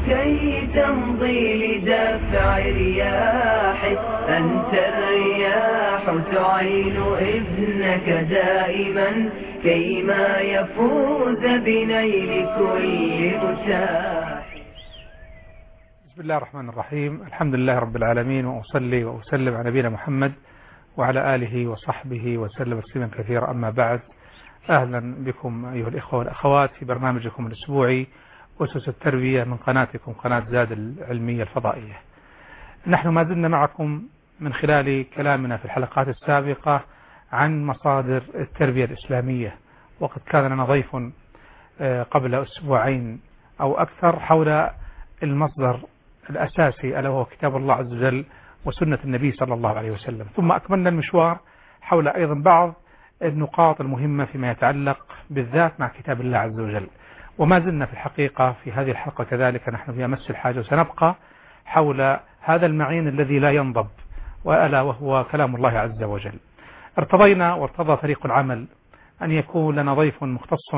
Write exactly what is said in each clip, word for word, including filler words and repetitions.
كي تمضي لدفع رياح. أنت الرياح تعين ابنك دائما كيما يفوز بنيل كل متاح. بسم الله الرحمن الرحيم. الحمد لله رب العالمين، وأصلي وأسلم على نبينا محمد وعلى آله وصحبه وسلم تسليما كثيرا. أما بعد، أهلا بكم أيها الإخوة والأخوات في برنامجكم الأسبوعي أسس التربية من قناتكم قناة زاد العلمية الفضائية. نحن ما زلنا معكم من خلال كلامنا في الحلقات السابقة عن مصادر التربية الإسلامية، وقد كان لنا ضيف قبل أسبوعين أو أكثر حول المصدر الأساسي ألا وهو كتاب الله عز وجل وسنة النبي صلى الله عليه وسلم. ثم أكملنا المشوار حول أيضا بعض النقاط المهمة فيما يتعلق بالذات مع كتاب الله عز وجل. وما زلنا في الحقيقة في هذه الحلقة كذلك نحن في أمس الحاجة، وسنبقى حول هذا المعين الذي لا ينضب، وألا وهو كلام الله عز وجل. ارتضينا وارتضى فريق العمل أن يكون لنا ضيف مختص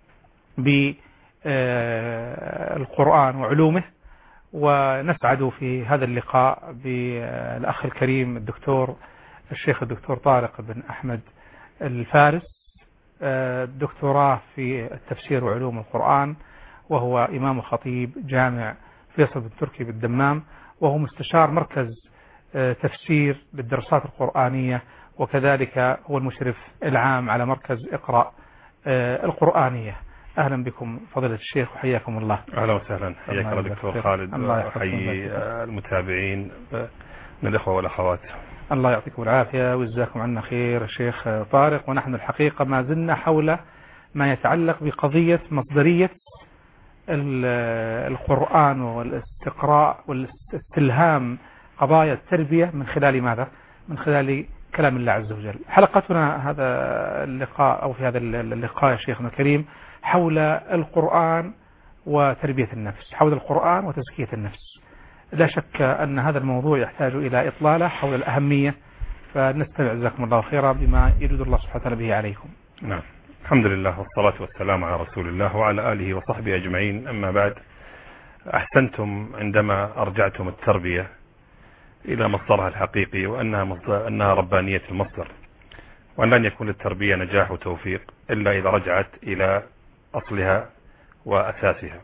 بالقرآن وعلومه، ونسعد في هذا اللقاء بالأخ الكريم الدكتور الشيخ الدكتور طارق بن أحمد الفارس، دكتوراه في التفسير وعلوم القرآن، وهو إمام وخطيب جامع فيصل بن تركي بالدمام، وهو مستشار مركز تفسير للدراسات القرآنية، وكذلك هو المشرف العام على مركز اقرأ القرآنية. أهلا بكم فضيلة الشيخ وحياكم الله. أهلا وسهلا، حياك الله دكتور خالد، وحيي المتابعين من الإخوة والأخوات. الله يعطيكم العافية ويجزاكم عنا خير الشيخ طارق. ونحن الحقيقة ما زلنا حول ما يتعلق بقضية مصدرية القرآن والاستقراء والاستلهام قضايا التربية من خلال ماذا؟ من خلال كلام الله عز وجل. حلقتنا هذا اللقاء أو في هذا اللقاء يا شيخنا الكريم حول القرآن وتربية النفس، حول القرآن وتزكية النفس. لا شك أن هذا الموضوع يحتاج إلى إطلالة حول الأهمية، فنستمع جزاكم الله خيرا بما يريد الله سبحانه وتعالى به عليكم. نعم، الحمد لله والصلاة والسلام على رسول الله وعلى آله وصحبه أجمعين. أما بعد، أحسنتم عندما أرجعتم التربية إلى مصدرها الحقيقي، وأنها مصدر أنها ربانية المصدر، وأن لن يكون للتربية نجاح وتوفيق إلا إذا رجعت إلى أصلها وأساسها.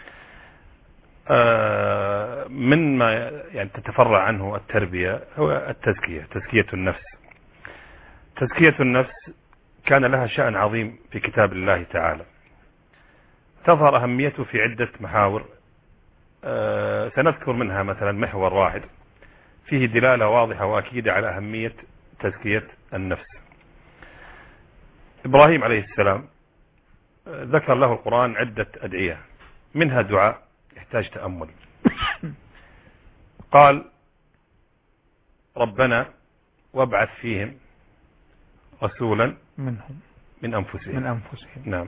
من ما يعني تتفرع عنه التربية هو التزكية، تزكية النفس. تزكية النفس كان لها شأن عظيم في كتاب الله تعالى، تظهر أهميته في عدة محاور. سنذكر منها مثلا محور واحد فيه دلالة واضحة وأكيدة على أهمية تزكية النفس. إبراهيم عليه السلام ذكر له القرآن عدة أدعية، منها دعاء يحتاج تأمل. قال: ربنا وابعث فيهم رسولا منهم من أنفسهم من أنفسهم نعم.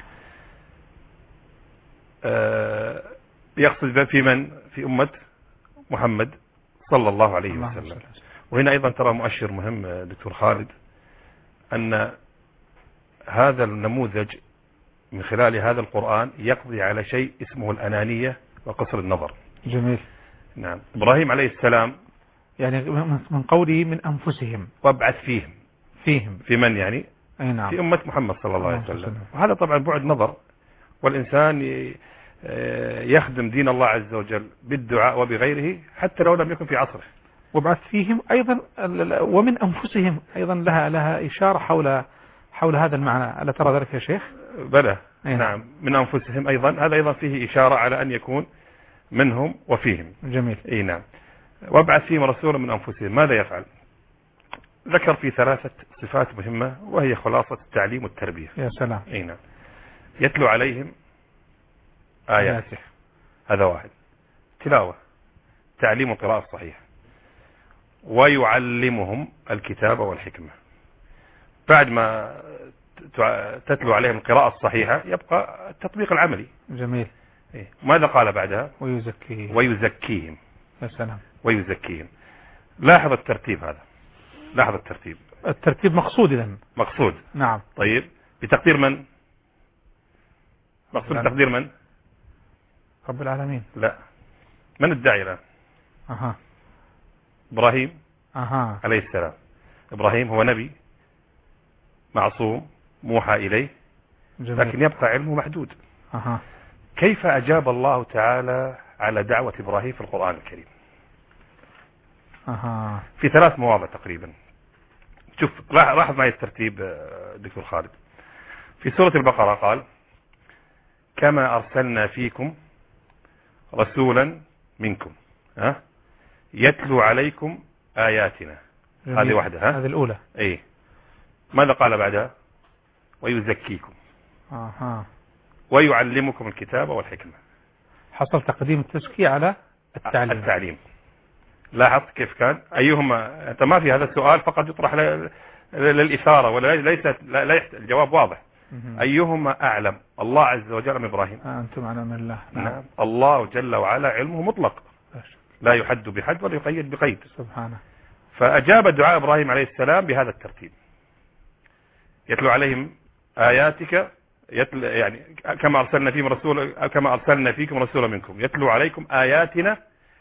آه يقصد في من؟ في أمة محمد صلى الله عليه وسلم. وهنا أيضا ترى مؤشر مهم دكتور خالد، أن هذا النموذج من خلال هذا القرآن يقضي على شيء اسمه الأنانية وقصر النظر. جميل. نعم. إبراهيم عليه السلام يعني من قوله من أنفسهم وابعث فيهم فيهم في من يعني؟ أي نعم. في أمة محمد صلى الله عليه وسلم. وهذا طبعا بعد نظر، والإنسان يخدم دين الله عز وجل بالدعاء وبغيره حتى لو لم يكن في عصره. وابعث فيهم أيضا ومن أنفسهم أيضا لها لها إشارة حول حول هذا المعنى. ألا ترى ذلك يا شيخ؟ بلى. نعم، من أنفسهم أيضا، هذا أيضا فيه إشارة على أن يكون منهم وفيهم. جميل. اي نعم. وابعث فيهم رسولا من أنفسهم. ماذا يفعل؟ ذكر في ثلاثة صفات مهمة، وهي خلاصة التعليم والتربية. يا سلام. اي نعم. يتلو عليهم آياته، هذا واحد، تلاوة، تعليم القراءة الصحيحة، ويعلمهم الكتاب والحكمة. بعد ما تتلو عليهم القراءة الصحيحة يبقى التطبيق العملي. جميل. إيه؟ ماذا قال بعدها؟ ويزكيهم. ويزكيهم. يا سلام. ويزكيهم. لاحظ الترتيب هذا، لاحظ الترتيب. الترتيب مقصود إذن. مقصود. نعم. طيب، بتقدير من؟ مقصود بتقدير من؟ رب العالمين. لا، من الداعي الآن؟ أها. إبراهيم أها. عليه السلام. إبراهيم هو نبي معصوم موحى إليه، جميل. لكن يبقى علمه محدود. أها. كيف أجاب الله تعالى على دعوة إبراهيم في القرآن الكريم؟ أها. في ثلاث مواضع تقريبا. شوف، لاحظ معي الترتيب دكتور خالد. في سورة البقرة قال: كما أرسلنا فيكم رسولا منكم ها يتلو عليكم آياتنا. هذه واحدة. ها هذه الأولى. ايه. ماذا قال بعدها؟ ويزكيكم. أها. ويعلمكم الكتاب والحكمة. حصل تقديم التزكية على التعليم. التعليم. لاحظ كيف كان؟ أيهما؟ أنت ما في هذا السؤال فقط يطرح للإثارة ولا ليس لا لا الجواب واضح. أيهما أعلم، الله عز وجل أم إبراهيم؟ أنتم أعلم من الله. نعم. الله جل وعلا علمه مطلق، لا يحد بحد ولا يقيد بقيد سبحانه. فأجاب دعاء إبراهيم عليه السلام بهذا الترتيب: يتلو عليهم آياتك، يتل يعني كما أرسلنا فيكم رسولا كما أرسلنا فيكم رسولا منكم يتلو عليكم آياتنا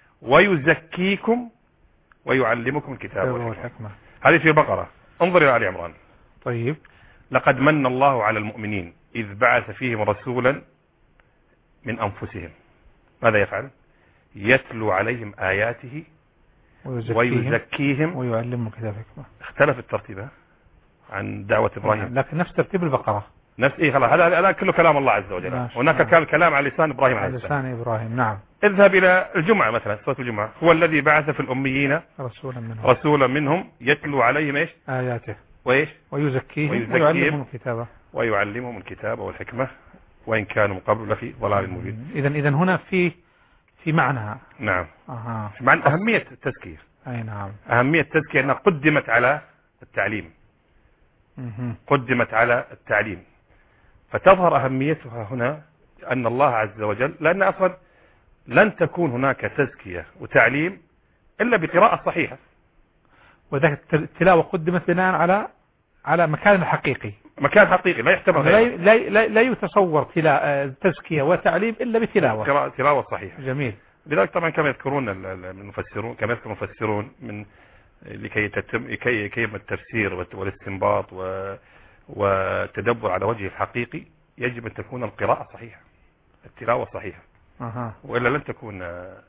ويزكيكم ويعلمكم الكتاب والحكمة. هذه في البقرة. انظر إلى آل عمران. طيب. لقد من الله على المؤمنين إذ بعث فيهم رسولا من أنفسهم. ماذا يفعل؟ يتلو عليهم آياته ويزكيهم, ويزكيهم ويعلمهم الكتاب والحكمة. اختلف الترتيب عن دعوة إبراهيم، لكن نفس ترتيب البقرة. نفس إيه خلاص. هذا هذا كله كلام الله عز وجل. هناك كان كلام على لسان إبراهيم عليه السلام. على لسان إبراهيم. نعم. اذهب إلى الجمعة مثلا، سورة الجمعة: هو الذي بعث في الأميين رسولا منهم رسولا منهم يتلو عليهم إيش؟ آياته وإيش؟ ويزكيهم, ويزكيهم ويعلمهم الكتابة ويعلمهم الكتاب والحكمة وإن كانوا من قبل لفي ضلال مبين. إذا إذا هنا في في معنى. نعم. أها. معنى أهمية التزكية. أي نعم. أهمية التزكية أنها قدمت على التعليم. مه. قدمت على التعليم، فتظهر أهميتها هنا أن الله عز وجل، لأن أصلا لن تكون هناك تزكية وتعليم إلا بقراءة صحيحة. وذلك التلاوة قدمت بناء على على مكان حقيقي. مكان حقيقي لا يحتمل لا لا لا, لا يتصور تزكية وتعليم إلا بتلاوة. تلاوة صحيحة. جميل. لذلك طبعا كما يذكرون المفسرون كما يذكر المفسرون من لكي يتم لكي يتم التفسير والاستنباط والتدبر على وجهه الحقيقي، يجب أن تكون القراءة صحيحة، التلاوة صحيحة. أها. وإلا لن تكون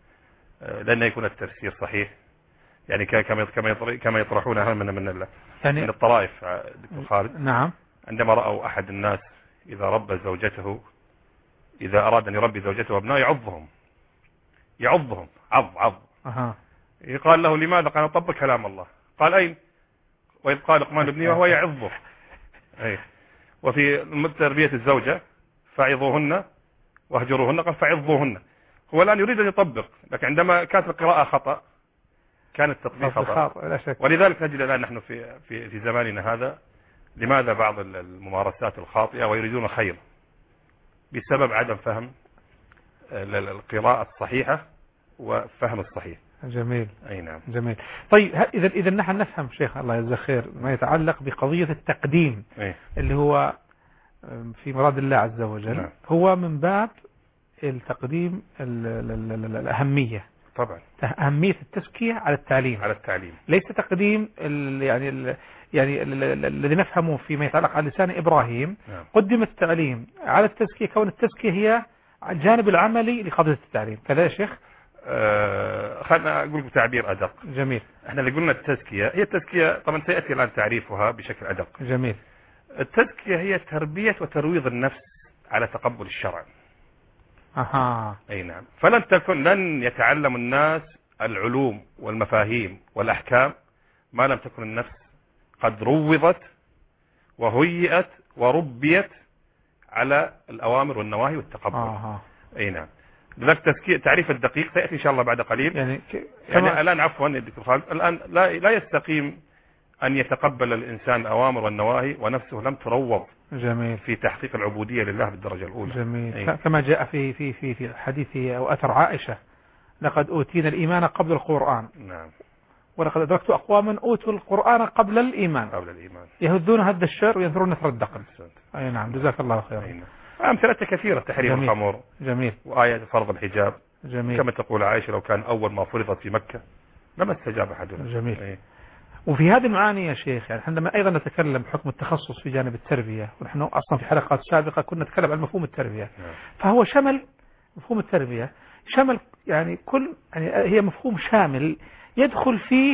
لن يكون التفسير صحيح. يعني كما كما كما يطرحونها من من يعني من الطرائف دكتور خالد. نعم. عندما رأوا أحد الناس إذا ربى زوجته، إذا أراد أن يربي زوجته وابنائه يعضهم يعضهم عض عض. أها. قال له: لماذا؟ قال: طبق كلام الله. قال: أين؟ وإذ قال لقمان لابنه وهو يعظه. أي. وفي تربية الزوجة: فعظوهن واهجروهن، قال: فعظوهن. هو الآن يريد أن يطبق، لكن عندما كانت القراءة خطأ كان التطبيق خطأ. لا شك. ولذلك نجد الآن نحن في في في زماننا هذا لماذا بعض الممارسات الخاطئة ويريدون الخير؟ بسبب عدم فهم القراءة الصحيحة وفهم الصحيح. جميل. أي نعم. جميل. طيب إذا إذا نحن نفهم شيخ الله يجزاه خير ما يتعلق بقضية التقديم أي. اللي هو في مراد الله عز وجل. نعم. هو من باب التقديم الأهمية. طبعا. أهمية التزكية على التعليم. على التعليم. ليس تقديم ال يعني ال يعني الذي نفهمه فيما يتعلق على لسان إبراهيم. نعم. قدم التعليم على التزكية، كون التزكية هي الجانب العملي لقضية التعليم. كذا يا شيخ؟ آه خلنا أقول بتعبير أدق. جميل. احنا اللي قلنا التزكية هي التزكية، طبعا سيأتي الآن تعريفها بشكل أدق. جميل. التزكية هي تربية وترويض النفس على تقبل الشرع. أها. أي نعم. فلن تكن لن يتعلم الناس العلوم والمفاهيم والأحكام ما لم تكن النفس قد روضت وهيئت وربيت على الأوامر والنواهي والتقبل. أها. أي نعم. لذلك تزكية تعريف الدقيق سيأتي إن شاء الله بعد قليل. يعني, ك... يعني الآن عفوا دكتور خالد، الآن لا لا يستقيم أن يتقبل الإنسان الأوامر والنواهي ونفسه لم تروض. جميل. في تحقيق العبودية لله بالدرجة الأولى. جميل. أي. كما جاء في في في في حديث أو أثر عائشة: لقد أوتينا الإيمان قبل القرآن. نعم. ولقد أدركت أقواما أوتوا القرآن قبل الإيمان. قبل الإيمان. يهذون هد الشر وينثرون نثر الدقل. أحسنت. أي نعم. جزاك الله خيرا. نعم. أمثلة كثيرة، تحريم جميل. الخمر، جميل. وآية فرض الحجاب، جميل. كما تقول عائشة لو كان أول ما فرضت في مكة لما استجاب أحدنا. جميل. إيه؟ وفي هذه المعاني يا شيخ، يعني عندما أيضا نتكلم بحكم التخصص في جانب التربية، ونحن أصلا في حلقات سابقة كنا نتكلم عن مفهوم التربية، نعم. فهو شمل مفهوم التربية، شمل يعني كل يعني هي مفهوم شامل يدخل فيه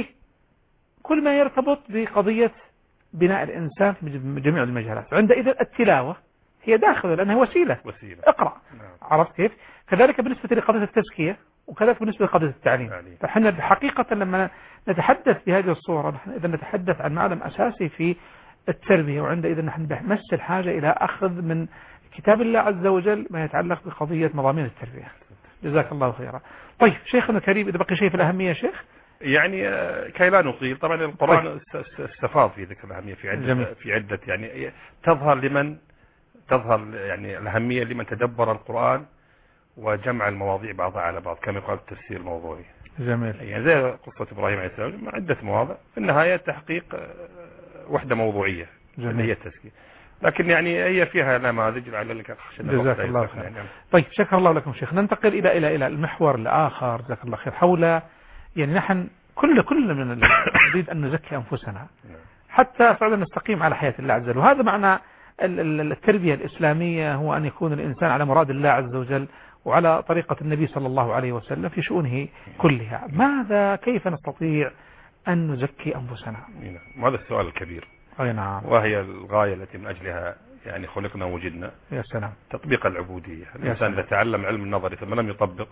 كل ما يرتبط بقضية بناء الإنسان في جميع المجالات. عندئذ التلاوة هي داخله لأنها وسيلة، وسيلة. اقرأ. نعم. عرفت كيف؟ كذلك بالنسبة لقضية التزكية، وكذلك بالنسبة لقضية التعليم. تعليم. فحنا حقيقة لما نتحدث بهذه الصورة نحن إذا نتحدث عن معلم أساسي في التربية، وعندئذ نحن بنمس الحاجة إلى أخذ من كتاب الله عز وجل ما يتعلق بقضية مضامين التربية. جزاك الله خيرا. طيب شيخنا الكريم، إذا بقي شيء في الأهمية يا شيخ؟ يعني كي لا نطيل، طبعا القرآن استفاض في ذكر الأهمية في عدة جميل. في عدة يعني تظهر لمن تظهر يعني الأهمية لمن تدبر القرآن وجمع المواضيع بعضها على بعض كما يقال التفسير الموضوعي. جميل. يعني زي قصة إبراهيم عليه السلام مع عدة مواضع، في النهاية تحقيق وحدة موضوعية اللي هي التزكية، لكن يعني هي فيها نماذج لعلك أخشى. جزاك الله خير. يعني. طيب شكر الله لكم شيخ. ننتقل إلى إلى إلى المحور الآخر جزاك الله خير، حول يعني نحن كل كل من نريد أن نزكي أنفسنا حتى فعلا نستقيم على حياة الله عز وجل، وهذا معنى التربية الإسلامية، هو أن يكون الإنسان على مراد الله عز وجل وعلى طريقة النبي صلى الله عليه وسلم في شؤونه كلها. ماذا كيف نستطيع أن نزكي أنفسنا؟ هذا السؤال الكبير. أي نعم. وهي الغاية التي من أجلها يعني خلقنا ووجدنا. يا سلام. تطبيق العبودية. الإنسان إذا تعلم علم النظري ثم لم يطبق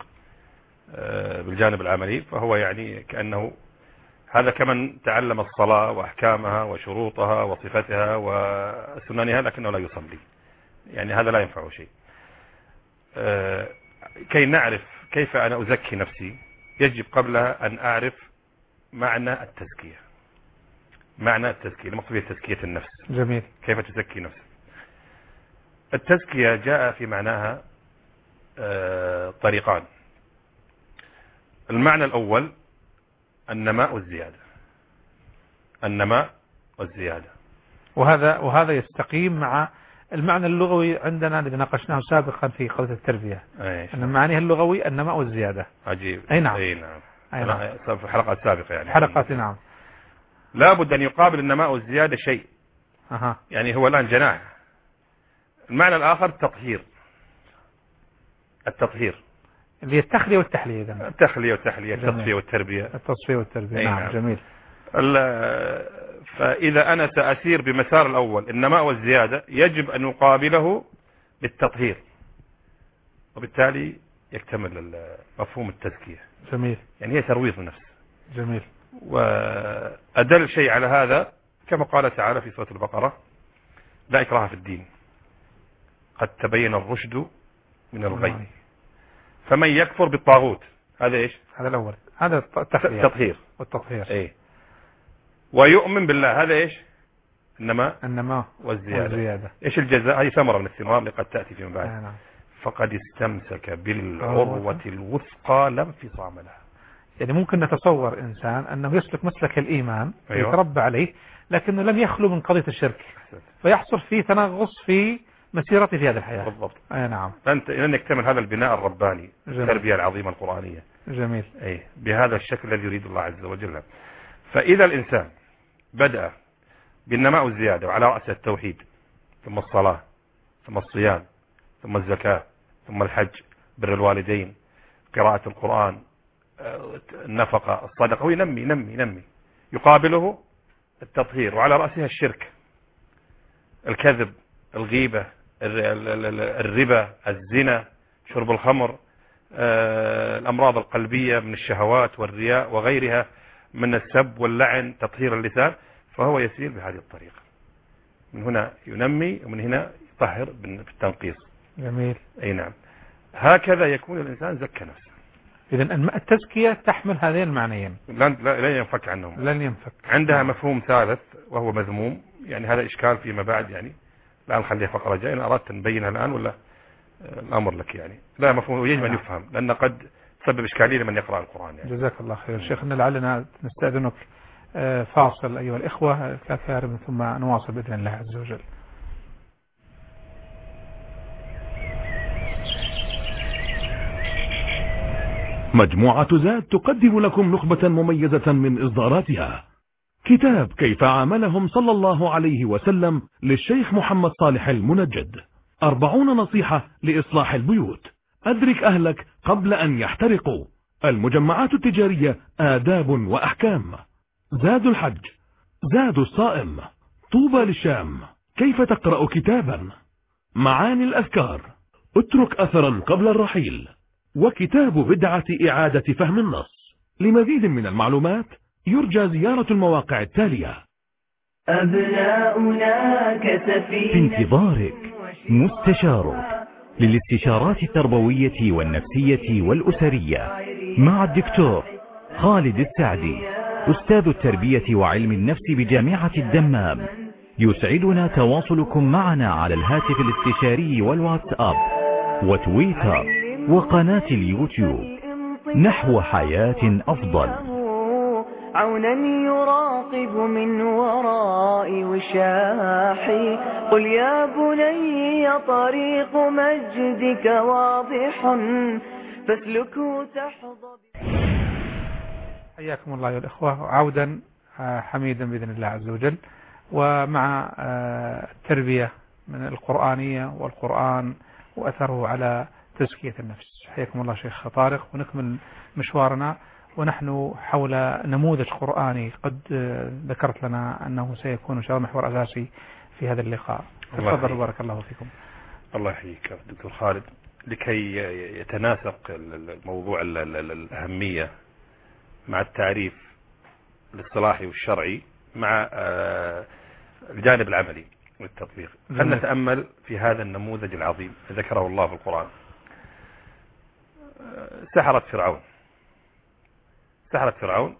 بالجانب العملي فهو يعني كأنه هذا كمن تعلم الصلاة وأحكامها وشروطها وصفتها وسننها لكنه لا يصلي، يعني هذا لا ينفعه شيء. كي نعرف كيف أنا أزكي نفسي يجب قبلها أن أعرف معنى التزكية. معنى التزكية المقصود تزكية النفس. جميل. كيف تزكي نفسك؟ التزكية جاء في معناها طريقان. المعنى الأول النماء والزيادة. النماء والزيادة. وهذا وهذا يستقيم مع المعنى اللغوي عندنا الذي ناقشناه سابقا في قضية التربية. أن معناه اللغوي النماء والزيادة. عجيب. أي نعم. أي نعم. أي نعم. في حلقات سابقة يعني. حلقات نعم. لابد أن يقابل النماء والزيادة شيء. أها. يعني هو الآن جناح. المعنى الآخر التطهير. التطهير. اللي هي التخلية والتحلية. إذن. التخلية والتحلية، التصفية والتربية. التصفية والتربية. نعم. نعم. جميل. فإذا أنا سأسير بمسار الأول النماء والزيادة يجب أن نقابله بالتطهير، وبالتالي يكتمل مفهوم التزكية. جميل. يعني هي ترويض النفس. جميل. وأدل شيء على هذا كما قال تعالى في سورة البقرة: لا إكراه في الدين قد تبين الرشد من الغي فمن يكفر بالطاغوت. هذا إيش؟ هذا الأول، هذا التطهير والتطهير. إيه. ويؤمن بالله. هذا إيش؟ النماء النماء والزيادة. والزيادة. إيش الجزاء؟ هذه ثمرة من الثمار اللي قد تأتي فيما بعد. نعم. فقد استمسك بالعروة الوثقى لا انفصام لها. يعني ممكن نتصور إنسان أنه يسلك مسلك الإيمان أيوة. ويتربى عليه لكنه لم يخلو من قضية الشرك فيحصل فيه تنغص في مسيرته في هذه الحياة. بالضبط. أي نعم. لن يكتمل هذا البناء الرباني. جميل. التربية العظيمة القرآنية. جميل. أي بهذا الشكل الذي يريد الله عز وجل. فإذا الإنسان بدأ بالنماء والزيادة وعلى رأس التوحيد ثم الصلاة ثم الصيام ثم الزكاة ثم الحج بر الوالدين قراءة القرآن النفقة الصدقة، هو ينمي ينمي ينمي يقابله التطهير وعلى رأسها الشرك، الكذب، الغيبة، الربا، الزنا، شرب الخمر، الأمراض القلبية من الشهوات والرياء وغيرها من السب واللعن، تطهير اللسان. فهو يسير بهذه الطريقة، من هنا ينمي ومن هنا يطهر بالتنقيص. جميل. أي نعم. هكذا يكون الإنسان زكى نفسه. إذن التزكية تحمل هذين المعنيين. لن لا ينفك عنهم. لن ينفك. عندها مفهوم ثالث وهو مذموم، يعني هذا إشكال فيما بعد، يعني لا نخليها فقرة جاية. إن أردت نبينها الآن ولا الأمر لك؟ يعني لا مفهوم يجب أن يفهم لأن قد تسبب إشكالية لمن يقرأ القرآن. يعني. جزاك الله خير شيخنا. لعلنا نستأذنك فاصل أيها الإخوة ثلاث ثواني ثم نواصل بإذن الله عز وجل. مجموعة زاد تقدم لكم نخبة مميزة من إصداراتها. كتاب كيف عاملهم صلى الله عليه وسلم للشيخ محمد صالح المنجد. أربعون نصيحة لإصلاح البيوت. أدرك أهلك قبل أن يحترقوا. المجمعات التجارية آداب وأحكام. زاد الحج. زاد الصائم. طوبى للشام. كيف تقرأ كتابا. معاني الأذكار. اترك أثرا قبل الرحيل. وكتاب بدعة إعادة فهم النص. لمزيد من المعلومات يرجى زيارة المواقع التالية. أبناؤنا كسفينة في انتظارك مستشارك للاستشارات التربوية والنفسية والأسرية مع الدكتور خالد السعدي، أستاذ التربية وعلم النفس بجامعة الدمام. يسعدنا تواصلكم معنا على الهاتف الاستشاري والواتساب وتويتر وقناة اليوتيوب نحو حياة أفضل. عونا يراقب من وراء وشاحي. قل يا بني طريق مجدك واضح فاسلكه تحظى. حياكم الله يا الإخوة، عودا حميدا بإذن الله عز وجل، ومع التربية من القرآنية والقرآن وأثره على تزكية النفس. حياكم الله شيخ طارق، ونكمل مشوارنا ونحن حول نموذج قرآني قد ذكرت لنا أنه سيكون إن شاء الله محور أساسي في هذا اللقاء. تفضل بارك الله فيكم. الله يحييك دكتور خالد. لكي يتناسق الموضوع الأهمية مع التعريف الاصطلاحي والشرعي مع الجانب العملي والتطبيق، فلنتأمل في هذا النموذج العظيم ذكره الله في القرآن. سحرة فرعون سحرة فرعون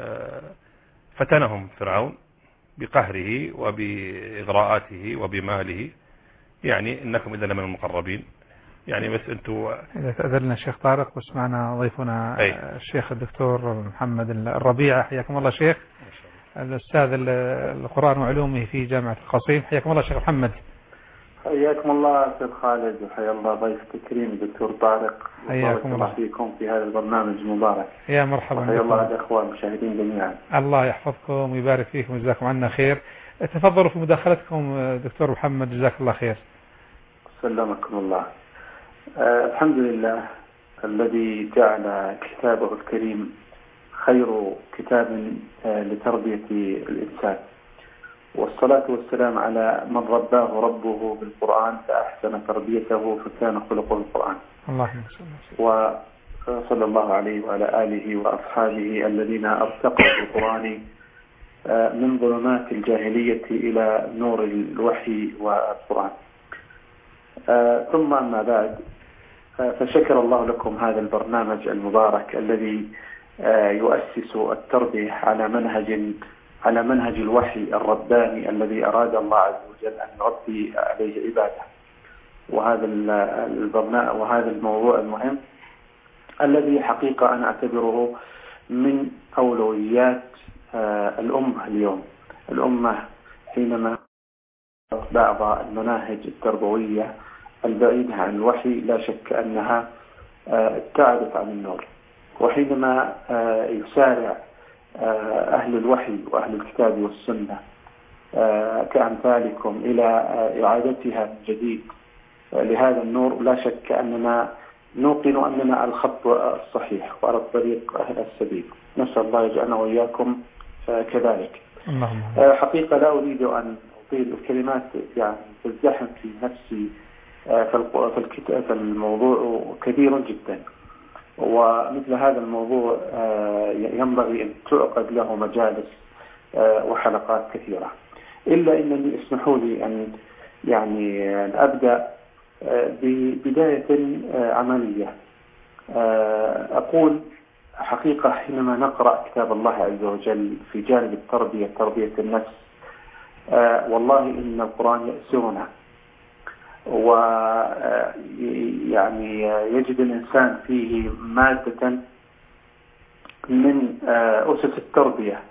فتنهم فرعون بقهره وبإغراءاته وبماله. يعني إنكم إذا لمن المقربين. يعني بس أنتوا إذا تأذلنا الشيخ طارق واسمعنا ضيفنا أي. الشيخ الدكتور محمد الربيع. حياكم الله شيخ، الأستاذ القرآن وعلومه في جامعة القصيم. حياكم الله شيخ محمد. حياكم الله أستاذ خالد، وحيا الله ضيفك الكريم الدكتور طارق. حياكم الله فيكم في هذا البرنامج المبارك. يا مرحبا. حيا الله الأخوة المشاهدين جميعا. الله يحفظكم ويبارك فيكم وجزاكم عنا خير. تفضلوا في مداخلتكم دكتور محمد، جزاك الله خير. سلمكم الله. آه الحمد لله الذي جعل كتابه الكريم خير كتاب آه لتربية الإنسان، والصلاة والسلام على من رباه ربه بالقرآن فأحسن تربيته فكان خلقه القرآن. اللهم صل وسلم. وصلى الله عليه وعلى آله وأصحابه الذين ارتقوا بالقرآن من ظلمات الجاهلية إلى نور الوحي والقرآن. ثم أما بعد، فشكر الله لكم هذا البرنامج المبارك الذي يؤسس التربية على منهج على منهج الوحي الرباني الذي أراد الله عز وجل أن يربي عليه عباده. وهذا البرنامج وهذا الموضوع المهم الذي حقيقة أنا أعتبره من أولويات الأمة اليوم. الأمة حينما بعض المناهج التربوية البعيدة عن الوحي لا شك أنها ابتعدت عن النور، وحينما يسارع أهل الوحي وأهل الكتاب والسنة كأمثالكم إلى إعادتها من جديد لهذا النور، لا شك أننا نوقن أننا على الخط الصحيح وعلى الطريق السبيل. نسأل الله يجعلنا وإياكم كذلك. حقيقة لا أريد أن أطيل، الكلمات يعني تزدحم في نفسي في الموضوع كبير جدا، ومثل هذا الموضوع ينبغي أن تعقد له مجالس وحلقات كثيرة. إلا أنني اسمحوا لي أن يعني أن أبدأ ببداية عملية. أقول حقيقة حينما نقرأ كتاب الله عز وجل في جانب التربية تربية النفس، والله إن القرآن يأسرنا، ويعني يجد الإنسان فيه مادة من أسس التربية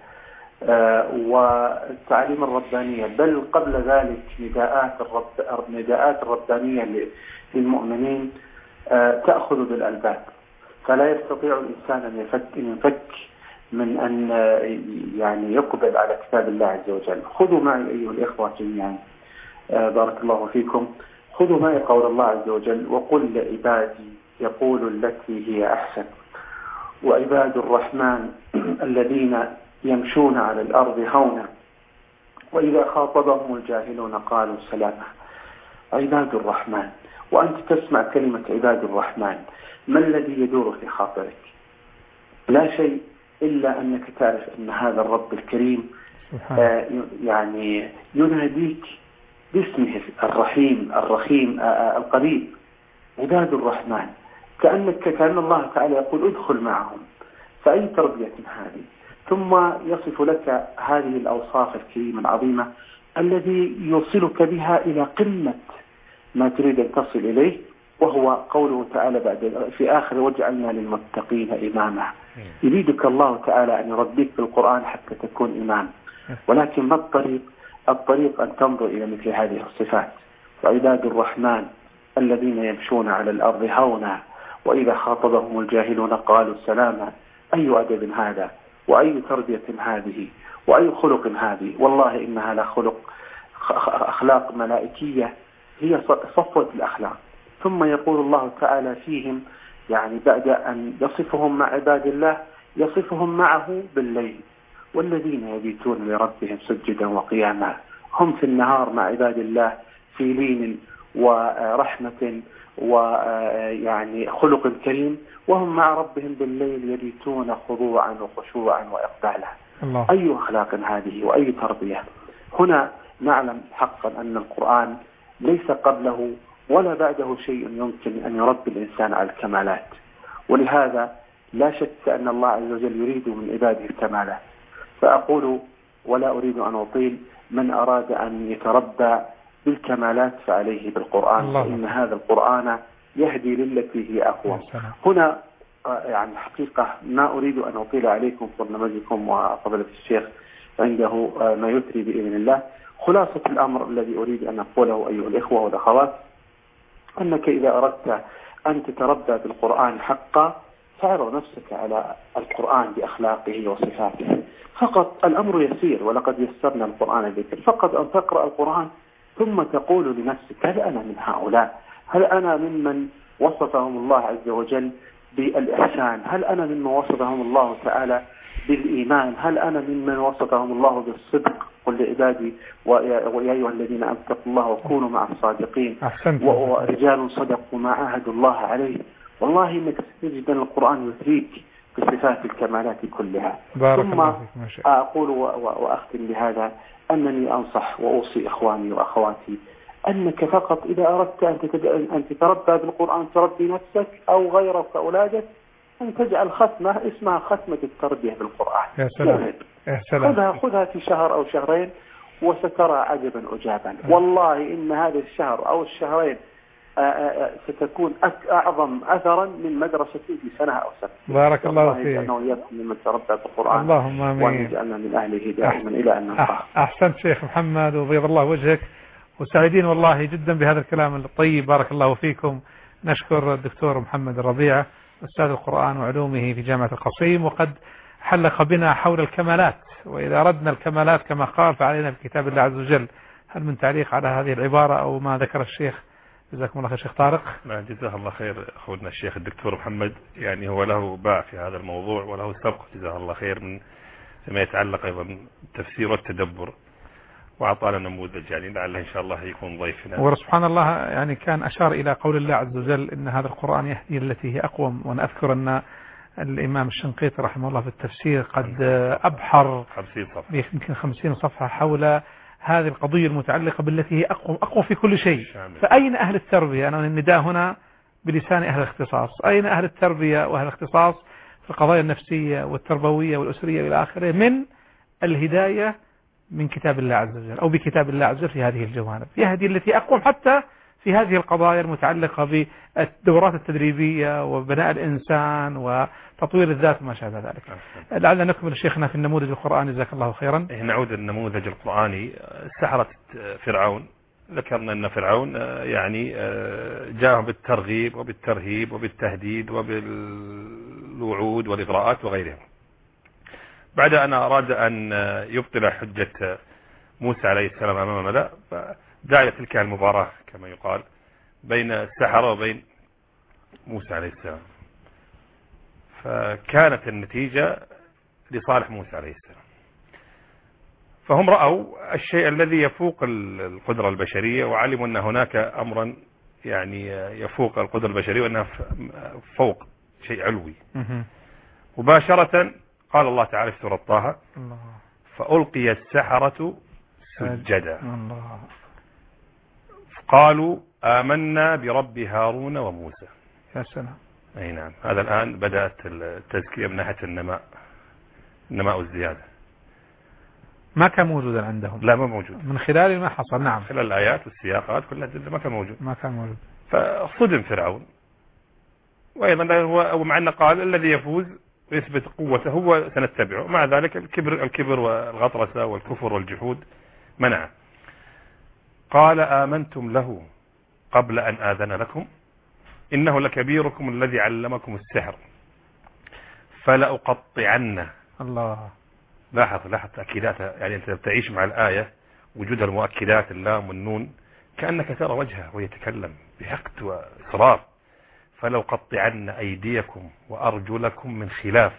والتعليم الربانية، بل قبل ذلك نداءات الرب نداءات الربانية للمؤمنين تأخذ بالألباب. فلا يستطيع الإنسان أن يفك, أن يفك من أن يعني يقبل على كتاب الله عز وجل. خذوا معي أيها الإخوة جميعا بارك الله فيكم، خذوا معي قول الله عز وجل: وقل لعبادي يقولوا التي هي أحسن وعباد الرحمن الذين يمشون على الأرض هونا وإذا خاطبهم الجاهلون قالوا سلاما. عباد الرحمن، وأنت تسمع كلمة عباد الرحمن، ما الذي يدور في خاطرك؟ لا شيء إلا أنك تعرف أن هذا الرب الكريم آه يعني يناديك باسمه الرحيم الرحيم آه القريب. عباد الرحمن، كأنك كأن الله تعالى يقول ادخل معهم. فأي تربية هذه؟ ثم يصف لك هذه الأوصاف الكريمة العظيمة الذي يوصلك بها إلى قمة ما تريد أن تصل إليه، وهو قوله تعالى بعد في آخر: وجعلنا للمتقين إماما. يريدك الله تعالى أن يربيك بالقرآن حتى تكون إمام، ولكن ما الطريق؟ الطريق أن تنظر إلى مثل هذه الصفات. وعباد الرحمن الذين يمشون على الأرض هونا وإذا خاطبهم الجاهلون قالوا سلاما. أي أدب هذا، وأي تربية هذه، وأي خلق هذه؟ والله إنها لخلق أخلاق ملائكية، هي صفوة الأخلاق. ثم يقول الله تعالى فيهم يعني بعد أن يصفهم مع عباد الله يصفهم معه بالليل: والذين يبيتون لربهم سجدا وقياما. هم في النهار مع عباد الله في لين ورحمة ويعني خلق كريم، وهم مع ربهم بالليل يبيتون خضوعا وخشوعا وإقبالا. الله. أي أخلاق هذه وأي تربية! هنا نعلم حقا أن القرآن ليس قبله ولا بعده شيء يمكن أن يربي الإنسان على الكمالات، ولهذا لا شك أن الله عز وجل يريد من عباده الكمالات. فأقول ولا أريد أن أطيل: من أراد أن يتربى بالكمالات فعليه بالقرآن، فإن هذا القرآن يهدي للتي هي أقوى. هنا يعني حقيقة ما أريد أن أطيل عليكم برنامجكم وفضيلة الشيخ عنده ما يثري بإذن الله. خلاصة الأمر الذي أريد أن أقوله أيها الإخوة والأخوات: أنك إذا أردت أن تتربى بالقرآن حقا فاعرض نفسك على القرآن بأخلاقه وصفاته. فقط الأمر يسير، ولقد يسرنا القرآن ذكر. فقط أن تقرأ القرآن ثم تقول لنفسك: هل أنا من هؤلاء؟ هل أنا ممن وصفهم الله عز وجل بالإحسان؟ هل أنا ممن وصفهم الله تعالى بالإيمان؟ هل أنا ممن وصفهم الله بالصدق؟ قل لعبادي ويا أيها الذين آمنوا اتقوا الله وكونوا مع الصادقين. ورجال صدقوا ما عاهدوا الله عليه. والله إنك ستجد أن القرآن يثريك بصفات الكمالات كلها. ثم أقول وأختم بهذا أنني أنصح وأوصي إخواني وأخواتي أنك فقط إذا أردت أن تتربى بالقرآن تربي نفسك أو غيرك أولادك، أن تجعل ختمة اسمها ختمة التربية بالقرآن. يا سلام. يا سلام. خذها خذها في شهر أو شهرين وسترى عجبا عجابا. والله إن هذا الشهر أو الشهرين ستكون أعظم أثرا من مدرسة في سنة أو سنة. بارك الله فيك. أنه وإياكم ممن تربى بالقرآن. اللهم آمين. وأن يجعلنا من أهله دائما إلى أن نلقاه. أحسنت شيخ محمد وبيض الله وجهك، وسعيدين والله جدا بهذا الكلام الطيب. بارك الله فيكم. نشكر الدكتور محمد الربيع أستاذ القرآن وعلومه في جامعة القصيم، وقد حلق بنا حول الكمالات. وإذا أردنا الكمالات كما قال فعلينا بكتاب الله عز وجل. هل من تعليق على هذه العبارة أو ما ذكر الشيخ؟ جزاكم الله خير شيخ طارق. جزاه الله خير أخونا الشيخ الدكتور محمد، يعني هو له باع في هذا الموضوع وله سبق جزاه الله خير من فيما يتعلق أيضا بالتفسير والتدبر، وأعطانا نموذج يعني لعله إن شاء الله يكون ضيفنا. وسبحان الله يعني كان أشار إلى قول الله عز وجل إن هذا القرآن يهدي التي هي أقوم. وأنا أذكر أن الإمام الشنقيطي رحمه الله في التفسير قد أبحر يمكن خمسين صفحة حول هذه القضية المتعلقة بالتي هي أقوم أقوم في كل شيء. فأين أهل التربية؟ أنا النداء هنا بلسان أهل الاختصاص. أين أهل التربية وأهل الاختصاص في القضايا النفسية والتربوية والأسرية إلى آخره من الهداية من كتاب الله عز وجل أو بكتاب الله عز وجل في هذه الجوانب؟ يهدي التي أقوم حتى في هذه القضايا المتعلقة بالدورات التدريبية وبناء الإنسان وتطوير الذات وما شابه ذلك. لعلنا نكمل شيخنا في النموذج القرآني. جزاك الله خيرا. نعود النموذج القرآني. سحرة فرعون ذكرنا أن فرعون يعني جاءهم بالترغيب وبالترهيب وبالتهديد وبالوعود والإغراءات وغيرها. بعد أن أراد أن يبطل حجة موسى عليه السلام أمام الملأ، فدعا تلك المباراة كما يقال بين السحرة وبين موسى عليه السلام، فكانت النتيجة لصالح موسى عليه السلام. فهم رأوا الشيء الذي يفوق القدرة البشرية، وعلموا أن هناك أمرا يعني يفوق القدرة البشرية، وأنها فوق شيء علوي. مباشرة قال الله تعالى في سورة طه: فألقي السحرة سجدا قالوا آمنا برب هارون وموسى. يا سلام. أي نعم. هذا الآن بدأت التزكية من ناحية النماء، النماء والزيادة. ما كان موجودا عندهم؟ لا، ما موجود. من خلال ما حصل. نعم. خلال الآيات والسياقات كلها ما كان موجود. ما كان موجود. فصدم فرعون، وأيضا هو مع أنه قال الذي يفوز ويثبت قوته هو سنتبعه، مع ذلك الكبر الكبر والغطرسة والكفر والجحود منع. قال آمنتم له قبل أن آذن لكم إنه لكبيركم الذي علمكم السحر فلأقطعن. الله. لاحظ لاحظ تأكيداتها، يعني أنت تعيش مع الآية وجود المؤكدات اللام والنون كأنك ترى وجهه ويتكلم بحقد وإصرار. فلأقطعن أيديكم وأرجلكم من خلاف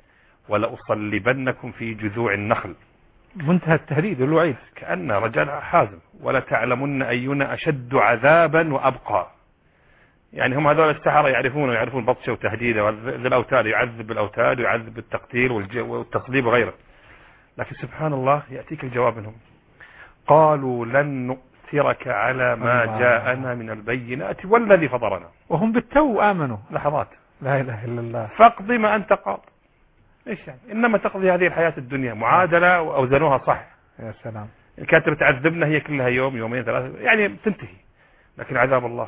ولأصلبنكم في جذوع النخل. منتهى التهديد والوعيد، كأن رجال حازم. ولتعلمن أينا أشد عذابا وأبقى. يعني هم هذول السحرة يعرفون يعرفون بطشه وتهديده، ذي الأوتاد يعذب بالأوتاد ويعذب بالتقتيل والتصليب وغيره. لكن سبحان الله يأتيك الجواب منهم: قالوا لن نؤثرك على ما الله. جاءنا من البينات والذي فطرنا. وهم بالتو آمنوا. لحظات. لا إله إلا الله. فاقضي ما أنت قاض. إيش يعني؟ إنما تقضي هذه الحياة الدنيا معادلة وأوزنوها صح. يا سلام. الكاتب تعذبنا هي كلها يوم يومين ثلاثة يعني تنتهي، لكن عذاب الله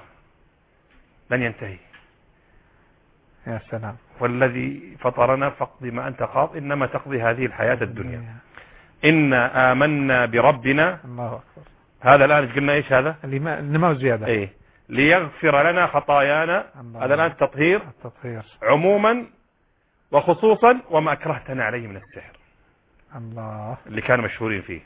لن ينتهي. يا سلام. والذي فطرنا فاقضي ما أنت قاض إنما تقضي هذه الحياة الدنيا. إنا آمنا بربنا. الله أكبر. هذا الآن قلنا إيش هذا؟ النماء زيادة. إيه. ليغفر لنا خطايانا. هذا الآن التطهير. التطهير عموما وخصوصا وما أكرهتنا عليه من السحر. الله. اللي كانوا مشهورين فيه.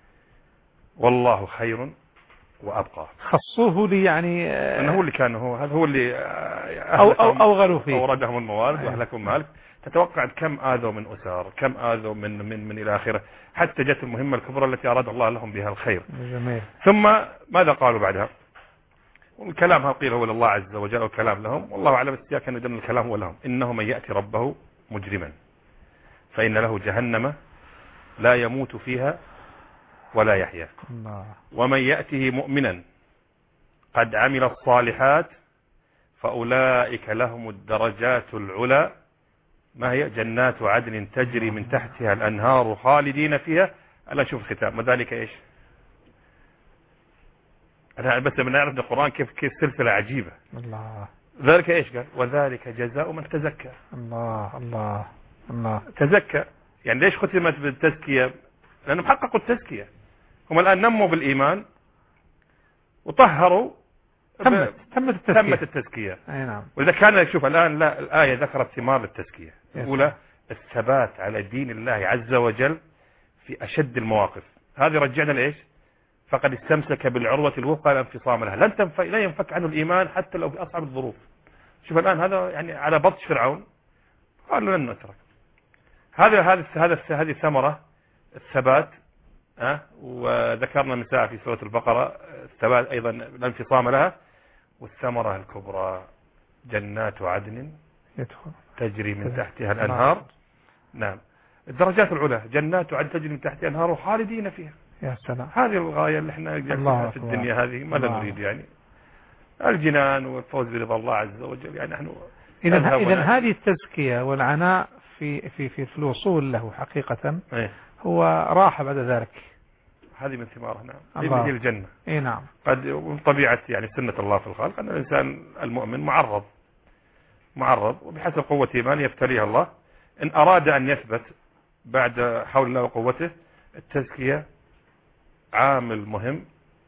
والله خير وأبقى. خصوه لي يعني أنه هو اللي كان هو هذا هو اللي أو أو أوغلوا فيه. أوردهم الموارد وأهلكم مالك. تتوقع كم آذوا من أسر، كم آذوا من من من إلى آخره، حتى جت المهمة الكبرى التي أراد الله لهم بها الخير. جميل. ثم ماذا قالوا بعدها؟ والكلام هل قيل هو لله عز وجل والكلام لهم، والله أعلم السياق كان يدل الكلام هو لهم. إنه من يأتي ربه مجرما فإن له جهنم لا يموت فيها ولا يحيا. الله. ومن يأته مؤمنا قد عمل الصالحات فأولئك لهم الدرجات العلى. ما هي؟ جنات عدن تجري من تحتها الأنهار خالدين فيها. ألا شوف الختام وذلك إيش؟ أنا بس من نعرف القرآن كيف كيف سلسلة عجيبة. الله. ذلك إيش قال؟ وذلك جزاء من تزكى. الله الله الله. تزكى يعني ليش ختمت بالتزكية؟ لأنهم حققوا التزكية. هم الآن نموا بالإيمان وطهروا. تمت تمت التزكية. تمت التزكية. أي نعم. وإذا كان شوف الآن لا الآية ذكرت ثمار للتزكية. الأولى الثبات على دين الله عز وجل في أشد المواقف. هذه رجعنا لإيش؟ فقد استمسك بالعروة الوثقى لا انفصام لها. لن تنف... لا ينفك عنه الإيمان حتى لو في أصعب الظروف. شوف الآن هذا يعني على بطش فرعون قالوا لن نترك. هذا هذا هذا هذه ثمرة الثبات. أه؟ وذكرنا من ساعة في سورة البقرة الثبات أيضا لا انفصام لها. والثمرة الكبرى جنات عدن يدخل تجري من تحتها الأنهار. نعم. الدرجات العلى جنات عدن تجري من تحتها الأنهار خالدين فيها. يا سلام. هذه الغاية اللي احنا جالسين في الدنيا هذه ماذا نريد يعني؟ الجنان والفوز برضا الله عز وجل. يعني نحن إذا إذا هذه التزكية والعناء في في في الوصول له حقيقة ايه؟ هو راحة بعد ذلك. هذه من ثمارها. نعم. هذه الجنة. اي نعم. قد طبيعة يعني سنة الله في الخلق أن الإنسان المؤمن معرض معرض وبحسب قوة إيمانه يبتليها الله. إن أراد أن يثبت بعد حول الله وقوته التزكية عامل مهم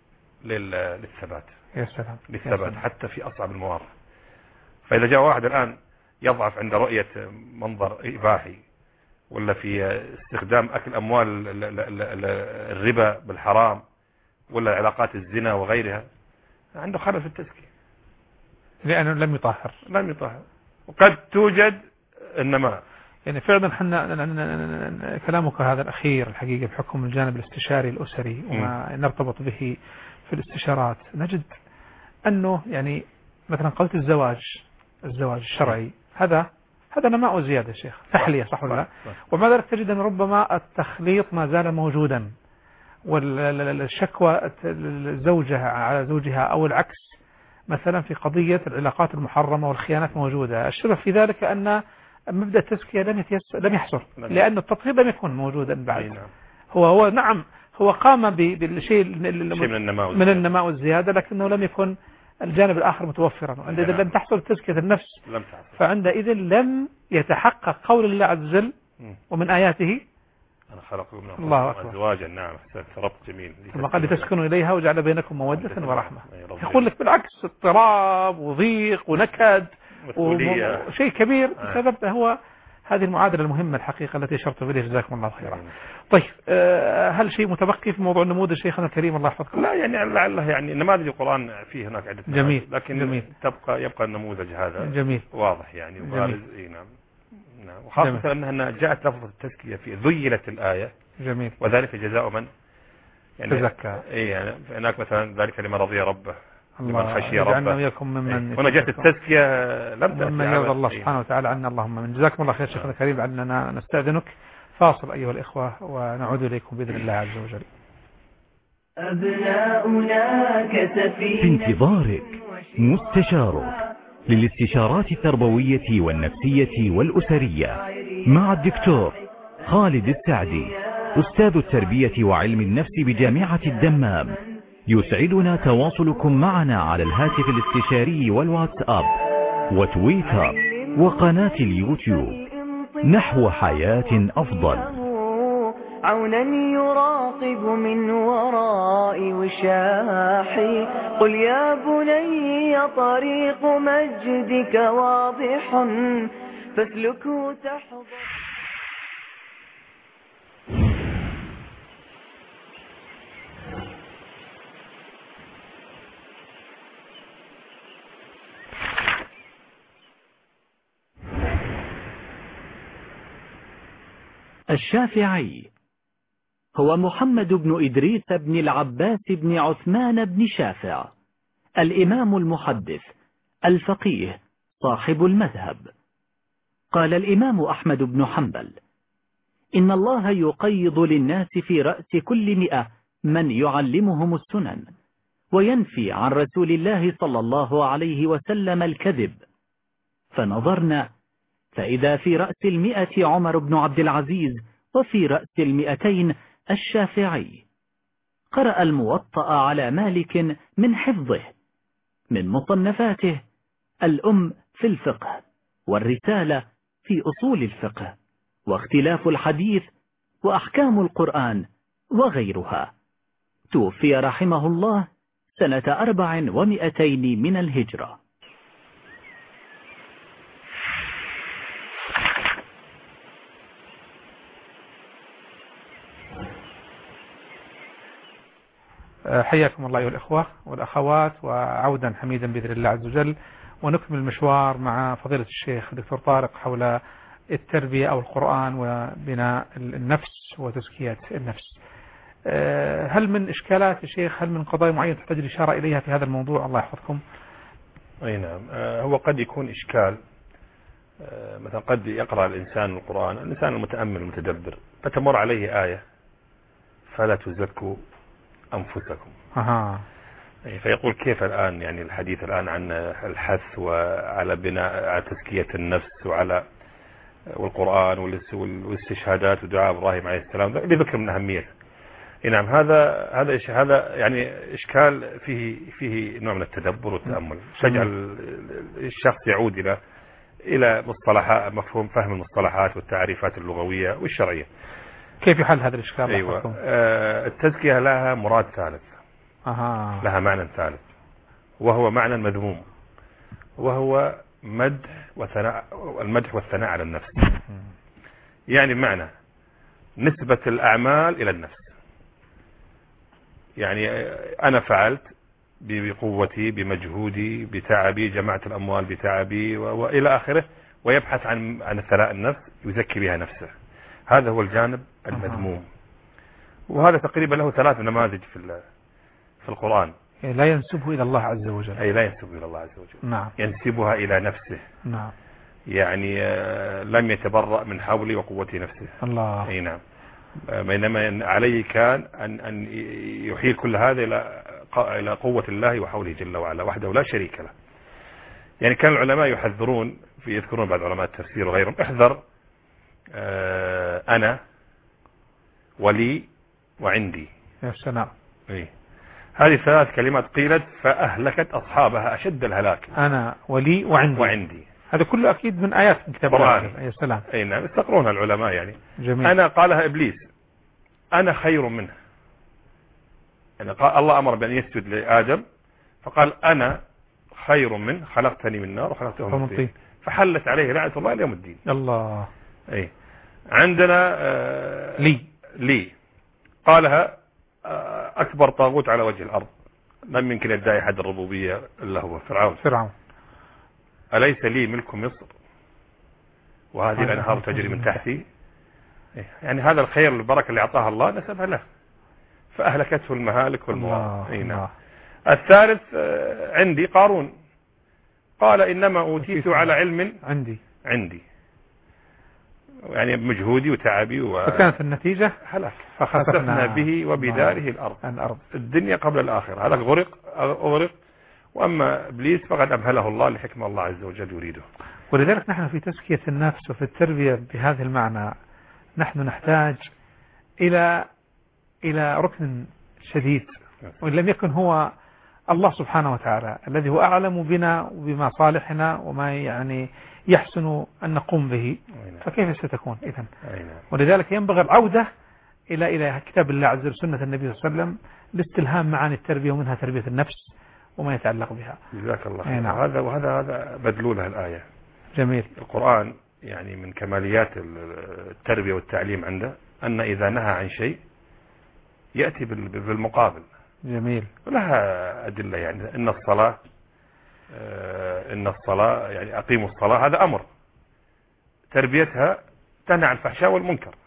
للثبات يا سلام للثبات حتى في أصعب المواقف. فإذا جاء واحد الآن يضعف عند رؤية منظر إباحي ولا في استخدام أكل أموال الربا بالحرام ولا علاقات الزنا وغيرها، عنده خلل في التزكية لأنه لم يطهر لم يطهر وقد توجد النماء. يعني فعلا حنا كلامك هذا الأخير الحقيقة بحكم الجانب الاستشاري الأسري وما نرتبط به في الاستشارات، نجد أنه يعني مثلا قلت الزواج الزواج الشرعي هذا هذا نماء زيادة شيخ، تحلية صح ولا لا؟ ومع ذلك تجد أن ربما التخليط ما زال موجودا، والشكوى زوجها على زوجها أو العكس مثلا في قضية العلاقات المحرمة والخيانات موجودة. السبب في ذلك أن مبدأ التزكية لم لم يحصل، لأن التطهير لم يكن موجودا بعد. هو هو نعم هو قام بالشيء من النماء من النماء والزيادة، لكنه لم يكن الجانب الآخر متوفرا. عندئذ لم تحصل تزكية النفس، فعندئذ لم يتحقق قول الله عز وجل ومن آياته أنا خلقكم من الله أكبر أزواجا. نعم ربط جميل. ثم قال لتسكنوا إليها وجعل بينكم مودة ورحمة. يقول لك بالعكس اضطراب وضيق ونكد وشيء كبير بسبب هو هذه المعادلة المهمة الحقيقة التي أشرت إليها جزاكم الله خيرا. طيب هل شيء متبقي في موضوع النموذج شيخنا الكريم الله يحفظكم؟ لا يعني لعله يعني نماذج القرآن فيه هناك عدة جميل لكن جميل. تبقى يبقى النموذج هذا جميل واضح يعني وبارز. نعم نعم. وخاصة أنها جاءت لفظة التزكية في ذيلت الآية. جميل. وذلك جزاء من يعني تزكى. إيه يعني هناك مثلا ذلك لمن رضي ربه لمن خشي ربه ويكم ممن هنا جاءت التزكية لم تأتي ممن يرضى الله سبحانه وتعالى عنا اللهم من. جزاكم الله خير شيخنا الكريم. أننا نستأذنك فاصل أيها الإخوة ونعود إليكم بإذن الله عز وجل. أبناؤنا كسفينة في انتظارك مستشارك للاستشارات التربوية والنفسية والأسرية مع الدكتور خالد السعدي أستاذ التربية وعلم النفس بجامعة الدمام. يسعدنا تواصلكم معنا على الهاتف الاستشاري والواتساب وتويتر وقناة اليوتيوب نحو حياة أفضل. عونا يراقب من وراء وشاحي قل يا بني طريق مجدك واضح فاسلكه تحضر. الشافعي هو محمد بن إدريس بن العباس بن عثمان بن شافع، الإمام المحدث الفقيه صاحب المذهب. قال الإمام أحمد بن حنبل: إن الله يقيض للناس في رأس كل مئة من يعلمهم السنن، وينفي عن رسول الله صلى الله عليه وسلم الكذب. فنظرنا فإذا في رأس المئة عمر بن عبد العزيز، وفي رأس المئتين الشافعي. قرأ الموطأ على مالك من حفظه، من مصنفاته الأم في الفقه، والرسالة في أصول الفقه، واختلاف الحديث، وأحكام القرآن وغيرها. توفي رحمه الله سنة أربع ومئتين من الهجرة. حياكم الله أيها الإخوة والأخوات، وعودا حميدا بإذن الله عز وجل، ونكمل المشوار مع فضيلة الشيخ الدكتور طارق حول التربية أو القرآن وبناء النفس وتزكية النفس. هل من إشكالات يا شيخ، هل من قضايا معينة تحتاج الإشارة إليها في هذا الموضوع؟ الله يحفظكم. أي نعم. هو قد يكون إشكال، مثلا قد يقرأ الإنسان القرآن، الإنسان المتأمل المتدبر، فتمر عليه آية فلا تزكوا أنفسكم. أها. فيقول كيف الآن يعني الحديث الآن عن الحث وعلى بناء على تزكية النفس وعلى والقرآن والاستشهادات ودعاء إبراهيم عليه السلام لذكر من أهميته. نعم. هذا هذا هذا يعني إشكال فيه فيه نوع من التدبر والتأمل، تجعل الشخص يعود إلى إلى مصطلحات، مفهوم فهم المصطلحات والتعريفات اللغوية والشرعية. كيف يحل هذا الإشكال؟ أيوة. آه التزكية لها مراد ثالث. أها. لها معنى ثالث وهو معنى مذموم، وهو مدح وثناء، المدح والثناء على النفس. يعني معنى نسبة الأعمال إلى النفس، يعني أنا فعلت بقوتي بمجهودي بتعبي، جمعت الأموال بتعبي وإلى آخره، ويبحث عن عن ثناء النفس يزكي بها نفسه. هذا هو الجانب المذموم، وهذا تقريبا له ثلاث نماذج في في القرآن. لا ينسبه إلى الله عز وجل. أي لا ينسبه إلى الله عز وجل. نعم. ينسبها إلى نفسه. نعم. يعني لم يتبرأ من حولي وقوتي نفسه. الله. أي نعم. بينما عليه كان أن أن يحيل كل هذا إلى إلى قوة الله وحوله جل وعلا وحده لا شريك له. يعني كان العلماء يحذرون، في يذكرون بعض علماء التفسير وغيرهم، احذر أنا ولي وعندي. يا سلام. إيه. هذه ثلاث كلمات قيلت فأهلكت أصحابها أشد الهلاك. أنا ولي وعندي. وعندي. هذا كله أكيد من آيات من كتاب الله. يا سلام. أي نعم، يستقرونها العلماء يعني. جميل. أنا قالها إبليس، أنا خير منه. يعني قال الله أمر بأن يسجد لآدم فقال أنا خير منه، خلقتني من نار وخلقته من طين، فحلت عليه لعنة الله اليوم الدين. الله. أي. عندنا آه لي لي قالها آه أكبر طاغوت على وجه الأرض، لم يمكن يدعي أحد الربوبية إلا هو فرعون. فرعون. أليس لي ملك مصر وهذه الأنهار تجري من تحتي. يعني هذا الخير والبركة اللي أعطاها الله نسبها له، فأهلكته المهالك والمواد. نعم. الثالث عندي قارون، قال إنما أوتيت على علم عندي عندي يعني بمجهودي وتعبي و... فكانت النتيجة هلاك، فخسفنا به وبداره الأرض. الأرض الدنيا قبل الآخرة. هذا غرق أغرق، وأما إبليس فقد أمهله الله لحكمة الله عز وجل يريده. ولذلك نحن في تزكية النفس وفي التربية بهذا المعنى نحن نحتاج إلى إلى ركن شديد، وإن لم يكن هو الله سبحانه وتعالى الذي هو أعلم بنا وبما صالحنا وما يعني يحسن أن نقوم به، فكيف ستكون إذن؟ ولذلك ينبغي العودة إلى إلى كتاب الله عز وجل سنة النبي صلى الله عليه وسلم لاستلهام معاني التربية ومنها تربية النفس وما يتعلق بها. جزاك الله خير. نعم. هذا وهذا هذا بدلولها الآية. جميل. القرآن يعني من كماليات التربية والتعليم عنده أن إذا نهى عن شيء يأتي بالمقابل. جميل. ولها أدلة، يعني إن الصلاة إن الصلاة يعني أقيموا الصلاة، هذا أمر، تربيتها تنهى عن الفحشاء والمنكر.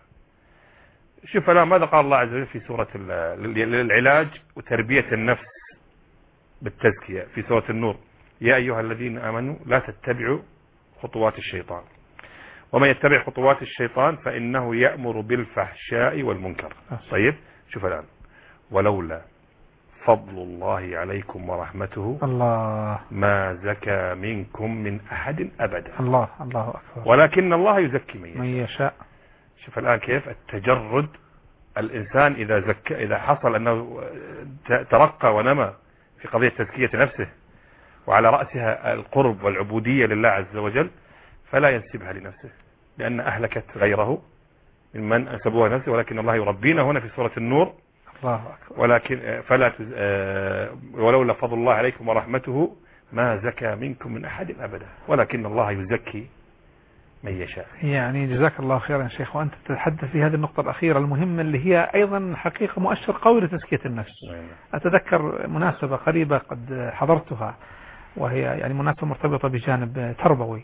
شوف الآن ماذا قال الله عز وجل في سورة العلاج وتربية النفس بالتزكية في سورة النور: يا أيها الذين آمنوا لا تتبعوا خطوات الشيطان ومن يتبع خطوات الشيطان فإنه يأمر بالفحشاء والمنكر. طيب شوف الآن: ولولا فضل الله عليكم ورحمته الله ما زكى منكم من أحد أبدا. الله الله أكبر. ولكن الله يزكي من يشاء. من يشاء. شوف الآن كيف التجرد. الإنسان إذا زكى، إذا حصل أنه ترقى ونمى في قضية تزكية نفسه وعلى رأسها القرب والعبودية لله عز وجل، فلا ينسبها لنفسه لأن أهلكت غيره ممن أنسبوها لنفسه، ولكن الله يربينا هنا في سورة النور: الله أكبر. ولكن فلا تز... ولولا فضل الله عليكم ورحمته ما زكى منكم من أحد أبدا ولكن الله يزكي من يشاء. يعني جزاك الله خيرا يا شيخ، وأنت تتحدث في هذه النقطة الأخيرة المهمة اللي هي أيضا حقيقة مؤشر قوي لتزكية النفس. أتذكر مناسبة قريبة قد حضرتها، وهي يعني مناسبة مرتبطة بجانب تربوي،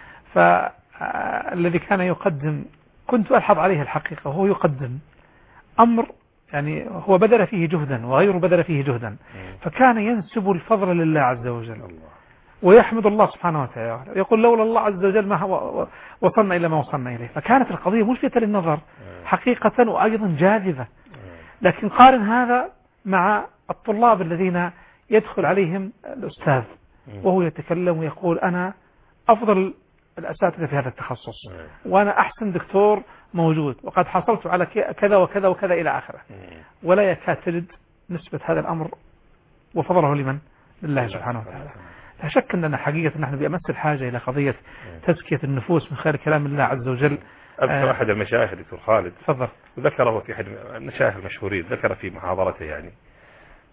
فالذي كان يقدم كنت ألحظ عليه الحقيقة، وهو يقدم أمر يعني هو بذل فيه جهدا وغيره بذل فيه جهدا، فكان ينسب الفضل لله عز وجل ويحمد الله سبحانه وتعالى، يقول لولا الله عز وجل ما وصلنا إلى ما وصلنا إليه. فكانت القضية ملفتة للنظر حقيقة وأيضا جاذبة. لكن قارن هذا مع الطلاب الذين يدخل عليهم الأستاذ وهو يتكلم ويقول أنا أفضل الأساتذة في هذا التخصص وأنا أحسن دكتور موجود وقد حصلت على كذا وكذا وكذا إلى آخره، ولا يكاد تجد نسبة هذا الأمر وفضله لمن؟ لله سبحانه وتعالى. لا شك أننا حقيقة نحن بأمس الحاجة إلى قضية تزكية النفوس من خلال كلام الله عز وجل. أذكر أحد المشايخ دكتور خالد تفضل، وذكره في أحد المشايخ المشهورين، ذكر في محاضرته يعني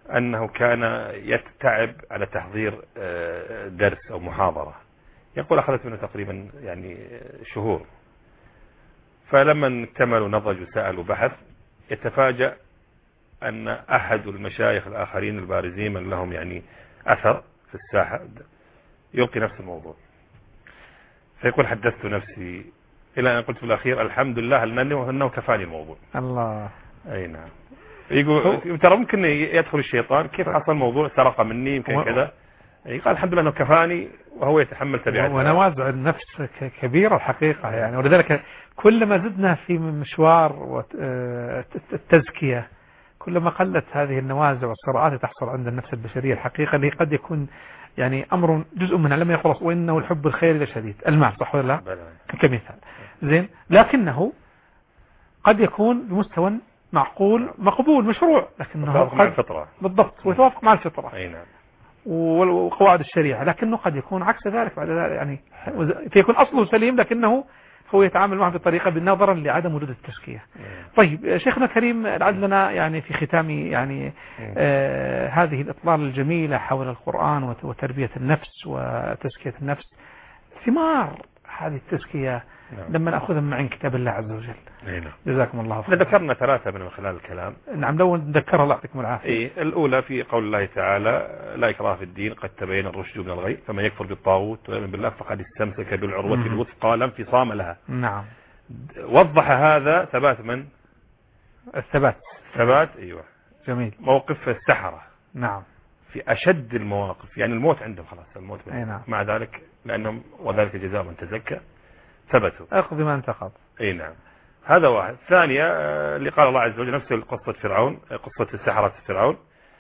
أنه كان يتعب على تحضير درس أو محاضرة، يقول أخذت منه تقريبا يعني شهور، فلما اكتملوا نضج وسأل وبحث يتفاجأ أن أحد المشايخ الآخرين البارزين من لهم يعني أثر في الساحة يلقي نفس الموضوع، فيقول حدثت نفسي إلى أن قلت في الأخير الحمد لله أنه كفاني الموضوع. الله. أي نعم. يقول ترى ممكن يدخل الشيطان كيف حصل الموضوع سرق مني يمكن كذا، قال الحمد لله أنه كفاني وهو يتحمل تبعاتها. ونوازع النفس كبيرة الحقيقة يعني، ولذلك كلما زدنا في مشوار التزكية كلما قلت هذه النوازع والصراعات تحصل عند النفس البشرية الحقيقة، اللي قد يكون يعني أمر جزء منها لما يقول وإنه الحب الخير لشديد المال، صح ولا لا كمثال زين، لكنه قد يكون بمستوى معقول مقبول مشروع، لكنه قد مع الفطرة بالضبط ويتوافق مع الفطرة أي نعم وقواعد الشريعة، لكنه قد يكون عكس ذلك بعد ذلك يعني فيكون أصله سليم لكنه هو يتعامل معه بطريقة نظرا لعدم وجود التزكية. طيب شيخنا الكريم لعلنا يعني في ختام يعني آه هذه الإطلالة الجميلة حول القرآن وتربية النفس وتزكية النفس، ثمار هذه التزكية لما نأخذها من كتاب الله عز وجل. نعم. جزاكم الله خير. ذكرنا ثلاثة من خلال الكلام. نعم لو نذكرها الله يعطيكم العافية. إيه الأولى في قول الله تعالى لا إكراه في الدين قد تبين الرشد من الغي فمن يكفر بالطاغوت ويؤمن بالله فقد استمسك بالعروة الوثقى لا انفصام لها. نعم. وضح هذا ثبات من؟ الثبات. ثبات أيوة. جميل. موقف السحرة. نعم. في أشد المواقف يعني الموت عندهم خلاص الموت. نعم. مع ذلك لأنهم وذلك جزاء من تزكى ثبتوا. أخذ ما انتقض. أي نعم. هذا واحد. ثانية اللي قال الله عز وجل نفس قصة فرعون قصة السحرة فرعون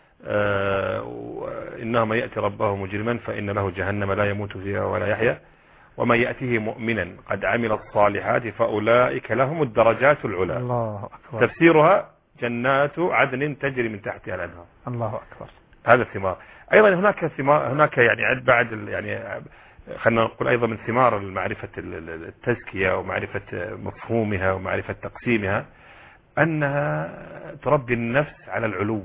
إنه من يأتي ربه مجرما فإن له جهنم لا يموت فيها ولا يحيا ومن يأتيه مؤمنا قد عمل الصالحات فأولئك لهم الدرجات العلى. الله أكبر. تفسيرها جنات عدن تجري من تحتها الأنهار. الله أكبر. هذا الثمار. أيضا هناك ثمار هناك يعني بعد يعني خلينا نقول أيضا من ثمار معرفة التزكية ومعرفة مفهومها ومعرفة تقسيمها أنها تربي النفس على العلو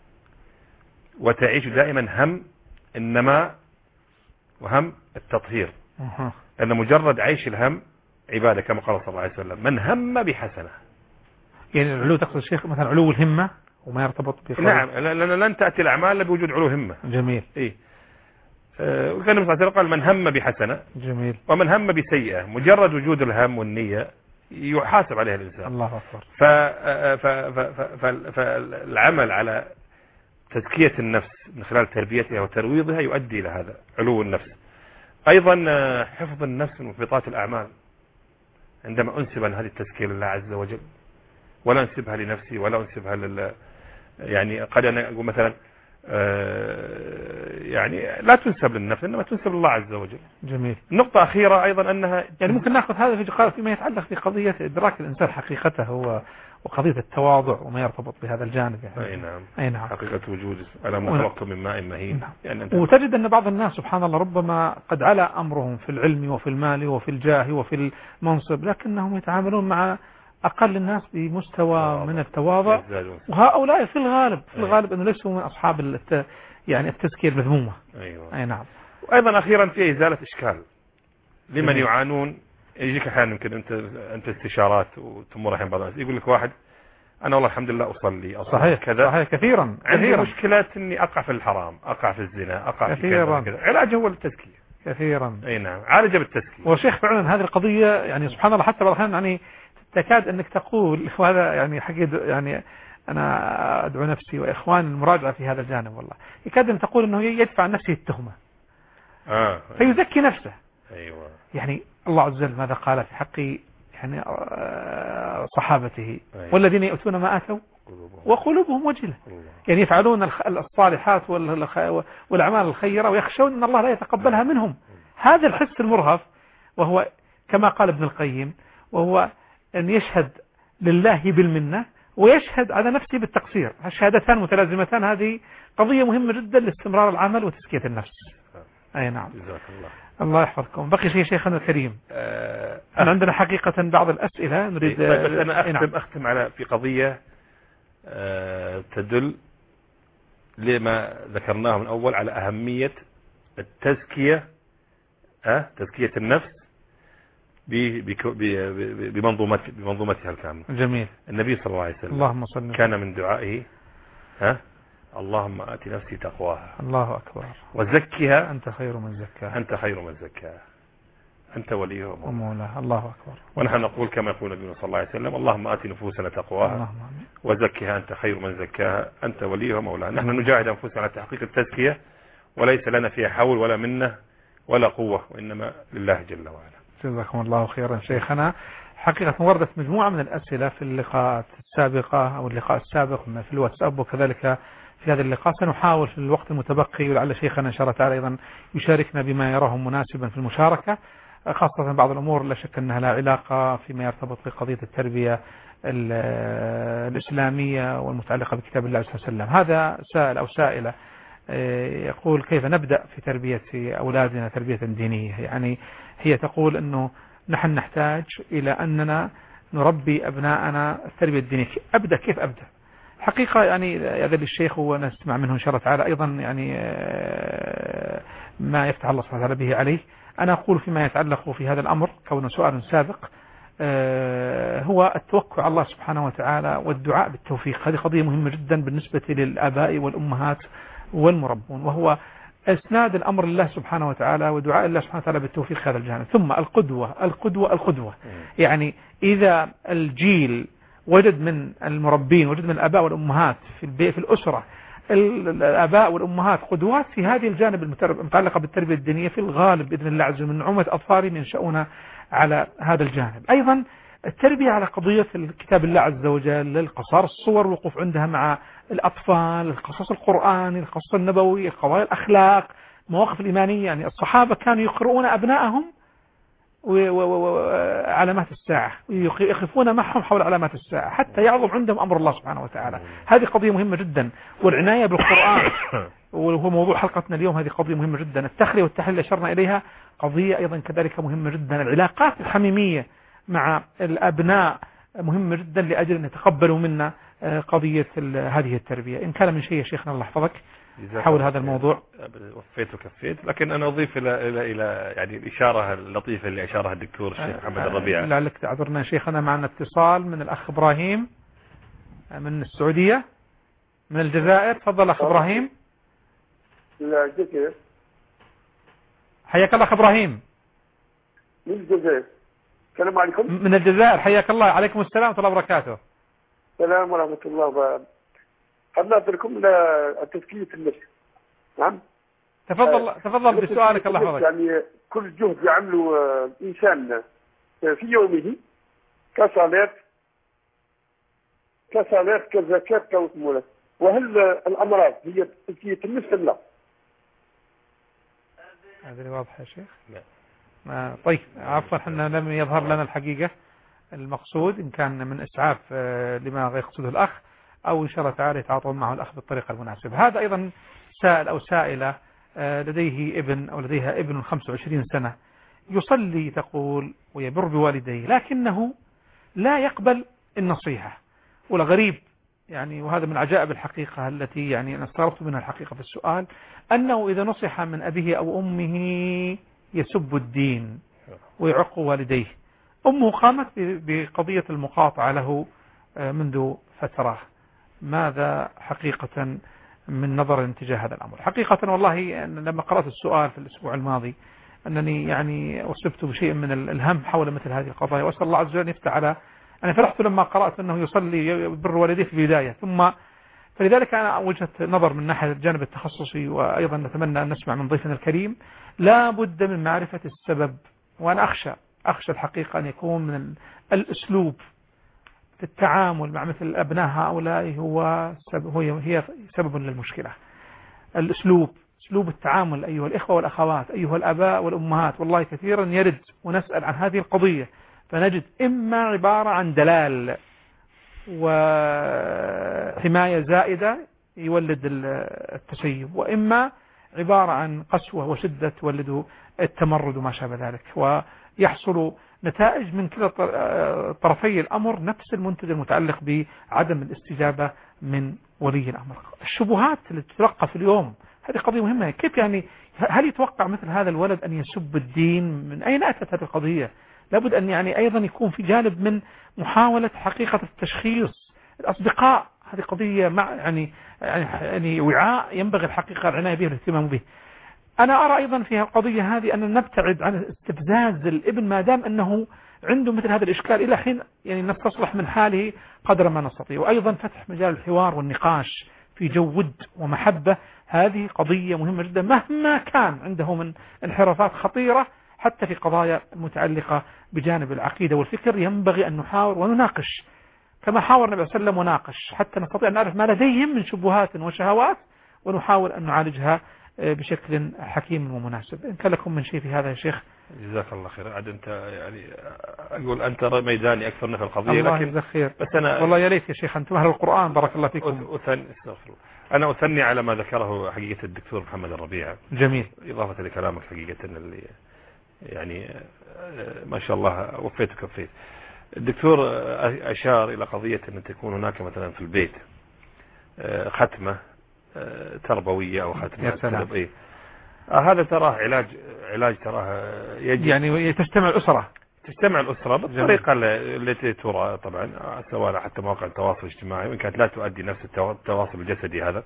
وتعيش دائما هم النماء وهم التطهير، أن مجرد عيش الهم عبادة كما قال صلى الله عليه وسلم من هم بحسنة. يعني العلو تقصد الشيخ مثلا علو الهمة وما يرتبط بقول. نعم لن تأتي الأعمال بوجود علو همة. جميل. إيه وكان النبي صلى الله عليه وسلم قال من هم بحسنة جميل ومن هم بسيئة مجرد وجود الهم والنية يحاسب عليها الإنسان. الله أكبر. فالعمل على تزكية النفس من خلال تربيتها وترويضها يؤدي إلى هذا علو النفس. أيضا حفظ النفس من محبطات الأعمال عندما أنسب هذه التزكية لله عز وجل ولا أنسبها لنفسي ولا أنسبها لل يعني قد أنا أقول مثلا يعني لا تنسب للنفس إنما تنسب لله عز وجل. جميل. نقطة أخيرة أيضا أنها يعني ممكن نأخذ هذا في فيما يتعلق بقضية إدراك الإنسان حقيقته هو وقضية التواضع وما يرتبط بهذا الجانب يعني. أي نعم. أي نعم. حقيقة وجوده ألم نخلقكم من ماء مهين. نعم. يعني وتجد أن بعض الناس سبحان الله ربما قد على أمرهم في العلم وفي المال وفي الجاه وفي المنصب لكنهم يتعاملون مع أقل الناس بمستوى من التواضع، وهؤلاء في الغالب في الغالب أنه ليسوا من أصحاب الت... يعني التزكية المذمومة. أيوة. أي نعم. وأيضا أخيرا في إزالة إشكال لمن يعانون. يجيك أحيانا يمكن أنت أنت استشارات وتمر أحيانا بعض الناس يقول لك واحد أنا والله الحمد لله أصلي أصلي صحيح كذا صحيح كثيرا عندي كثيرا. مشكلة إني أقع في الحرام أقع في الزنا أقع كثيرا. في كذا كذا. علاجه هو التزكية كثيرا. أي نعم عالجه بالتزكية. وشيخ فعلا هذه القضية يعني سبحان الله حتى بعض الأحيان يعني تكاد أنك تقول وهذا يعني حقيقة يعني أنا أدعو نفسي وإخوان المراجعة في هذا الجانب والله يكاد أن تقول أنه يدفع عن نفسه التهمة آه. فيزكي نفسه. أيوة. يعني الله عز وجل ماذا قال في حق يعني صحابته أيوة. والذين يؤتون ما آتوا وقلوبهم وجلة يعني يفعلون الصالحات والأعمال الخيرة ويخشون أن الله لا يتقبلها منهم. هذا الحس المرهف وهو كما قال ابن القيم وهو أن يشهد لله بالمنة ويشهد على نفسه بالتقصير. الشهادتان متلازمتان هذه قضية مهمة جدا لاستمرار العمل وتزكية النفس. أي نعم. جزاك الله. الله يحفظكم. بقي شيء شيخنا الكريم. أه أنا عندنا حقيقة بعض الأسئلة نريد. طيب بس أنا أختم, نعم. أختم على في قضية أه تدل لما ذكرناه من أول على أهمية التزكية أه؟ تزكية النفس بمنظومتها بمنظومتها الكاملة. جميل. النبي صلى الله عليه وسلم اللهم صل كان من دعائه ها اللهم آت نفسي تقواها. الله أكبر. وزكها أنت خير من زكاها. أنت خير من زكاها أنت وليها ومولاها. الله أكبر. ونحن نقول كما يقول النبي صلى الله عليه وسلم اللهم آت نفوسنا تقواها وزكها أنت خير من زكاها أنت وليها ومولاها. نحن نجاهد أنفسنا على تحقيق التزكية وليس لنا فيها حول ولا منة ولا قوة وإنما لله جل وعلا. جزاكم الله خيرا شيخنا. حقيقة وردت مجموعة من الأسئلة في اللقاءات السابقة أو اللقاء السابق في الواتساب وكذلك في هذا اللقاء. سنحاول في الوقت المتبقي ولعل شيخنا إن شاء الله تعالى أيضا يشاركنا بما يراه مناسبا في المشاركة، خاصة بعض الأمور لا شك أنها لا علاقة فيما يرتبط بقضية التربية الإسلامية والمتعلقة بكتاب الله صلى الله عليه وسلم. هذا سائل أو سائلة يقول كيف نبدأ في تربية أولادنا تربية دينية. يعني هي تقول أنه نحن نحتاج إلى أننا نربي أبناءنا التربية الدينية. أبدأ كيف أبدأ؟ حقيقة يعني يذل الشيخ ونسمع منه إن شاء الله تعالى أيضا يعني ما يفتح الله سبحانه وتعالى به عليه. أنا أقول فيما يتعلق في هذا الأمر كونه سؤال سابق هو التوكل على الله سبحانه وتعالى والدعاء بالتوفيق. هذه قضية مهمة جدا بالنسبة للآباء والأمهات والمربون، وهو اسناد الامر لله سبحانه وتعالى ودعاء الله سبحانه وتعالى بالتوفيق في هذا الجانب. ثم القدوة القدوة القدوة يعني إذا الجيل وجد من المربين وجد من الآباء والأمهات في البيت في الأسرة الآباء والأمهات قدوات في هذه الجانب المتعلقة بالتربية الدينية، في الغالب بإذن الله عز وجل من نعومة أطفالهم ينشأون على هذا الجانب. أيضا التربية على قضية الكتاب الله عز وجل، القصار الصور الوقوف عندها مع الأطفال، القصص القرآني، القصص النبوي، قضايا الأخلاق، مواقف الإيمانية. يعني الصحابة كانوا يقرؤون أبنائهم وعلامات الساعة ويقفون معهم حول علامات الساعة حتى يعظم عندهم أمر الله سبحانه وتعالى. هذه قضية مهمة جدا. والعناية بالقرآن وهو موضوع حلقتنا اليوم هذه قضية مهمة جدا. التخلية والتحليل أشرنا إليها قضية أيضا كذلك مهمة جدا. العلاقات الحميمية مع الأبناء مهمة جدا لأجل أن يتقبلوا منا قضية هذه التربية. إن كان من شيء يا شيخنا الله يحفظك حول هذا الموضوع. وفيت وكفيت، لكن أنا أضيف إلى إلى إلى يعني الإشارة اللطيفة اللي أشارها الدكتور الشيخ محمد الربيع. لعلك تعذرنا شيخنا، معنا اتصال من الأخ إبراهيم من السعودية من الجزائر. تفضل أخ إبراهيم. لا الجزائر. حياك الله أخ إبراهيم. من الجزائر. السلام عليكم. من الجزائر. حياك الله. عليكم السلام ورحمة الله وبركاته. السلام ورحمة الله وبركاته. قد نأتيكم لتزكية النفس. نعم. تفضل آه. تفضل بسؤالك الله يحفظك. يعني كل جهد يعمله الإنسان في يومه كصلاة كصلاة كزكاة كوسمولة، وهل الأمراض هي تزكية النفس أم لا؟ هذه واضحة يا شيخ. لا. ما طيب عفوا احنا لم يظهر لنا الحقيقة المقصود إن كان من إسعاف لما يقصده الأخ أو إن شاء الله تعالى يتعاطون معه الأخ بالطريقة المناسبة. هذا أيضا سائل أو سائلة لديه ابن أو لديها ابن خمسة وعشرين سنة يصلي تقول ويبر بوالديه لكنه لا يقبل النصيحة. ولا غريب يعني، وهذا من عجائب الحقيقة التي يعني أنا استغربت منها الحقيقة في السؤال، أنه إذا نصح من أبيه أو أمه يسب الدين ويعق والديه. أمه قامت بقضية المقاطعة له منذ فترة. ماذا حقيقة من نظر اتجاه هذا الأمر؟ حقيقة والله لما قرأت السؤال في الأسبوع الماضي أنني يعني أصبت بشيء من الهم حول مثل هذه القضايا، وأسأل الله عز وجل يفتح على. أنا فرحت لما قرأت أنه يصلي يبر والديه في البداية، ثم فلذلك أنا وجهت نظر من ناحية الجانب التخصصي، وأيضا نتمنى أن نسمع من ضيفنا الكريم لا بد من معرفة السبب. وأنا أخشى أخشى الحقيقة أن يكون من الأسلوب في التعامل مع مثل أبناء هؤلاء هو سبب هي سبب للمشكلة. الأسلوب أسلوب التعامل أيها الإخوة والأخوات أيها الآباء والأمهات، والله كثيرا يرد ونسأل عن هذه القضية فنجد إما عبارة عن دلال وحماية زائدة يولد التسيب، وإما عبارة عن قسوة وشدة تولد التمرد وما شابه ذلك، ويحصل نتائج من كلا طرفي الأمر نفس المنتج المتعلق بعدم الاستجابة من ولي الأمر. الشبهات اللي تتلقى في اليوم هذه قضية مهمة. كيف يعني هل يتوقع مثل هذا الولد أن يسب الدين؟ من أين أتت هذه القضية؟ لابد أن يعني أيضا يكون في جانب من محاولة حقيقة التشخيص. الأصدقاء هذه قضية مع يعني يعني وعاء ينبغي الحقيقة العناية به والاهتمام به. أنا أرى أيضا في القضية هذه أن نبتعد عن استفزاز الابن ما دام أنه عنده مثل هذا الإشكال إلى حين يعني نستصلح من حاله قدر ما نستطيع. وأيضا فتح مجال الحوار والنقاش في جو ود ومحبة، هذه قضية مهمة جدا مهما كان عنده من انحرافات خطيرة حتى في قضايا متعلقة بجانب العقيدة والفكر. ينبغي أن نحاور ونناقش كما حاور النبي صلى الله عليه وسلم وناقش حتى نستطيع أن نعرف ما لديهم من شبهات وشهوات ونحاول أن نعالجها بشكل حكيم ومناسب. إن كان لكم من شيء في هذا يا شيخ. جزاك الله خير. عاد أنت يعني أقول أنت ميداني أكثر من في القضية. الله لكن يجزاك خير. بس أنا والله يا ريت يا شيخ أنتم أهل القرآن بارك الله فيكم. أثني استغفر أنا أثني على ما ذكره حقيقة الدكتور محمد الربيع. جميل. إضافة لكلامك حقيقة اللي يعني ما شاء الله وفيت وكفيت. الدكتور أشار إلى قضية أن تكون هناك مثلا في البيت ختمة تربوية أو ختمة تربوية. هذا تراه علاج علاج تراه يجب يعني تجتمع الأسرة تجتمع الأسرة بالطريقة التي ترى طبعا سواء حتى مواقع التواصل الاجتماعي وإن كانت لا تؤدي نفس التواصل الجسدي هذا،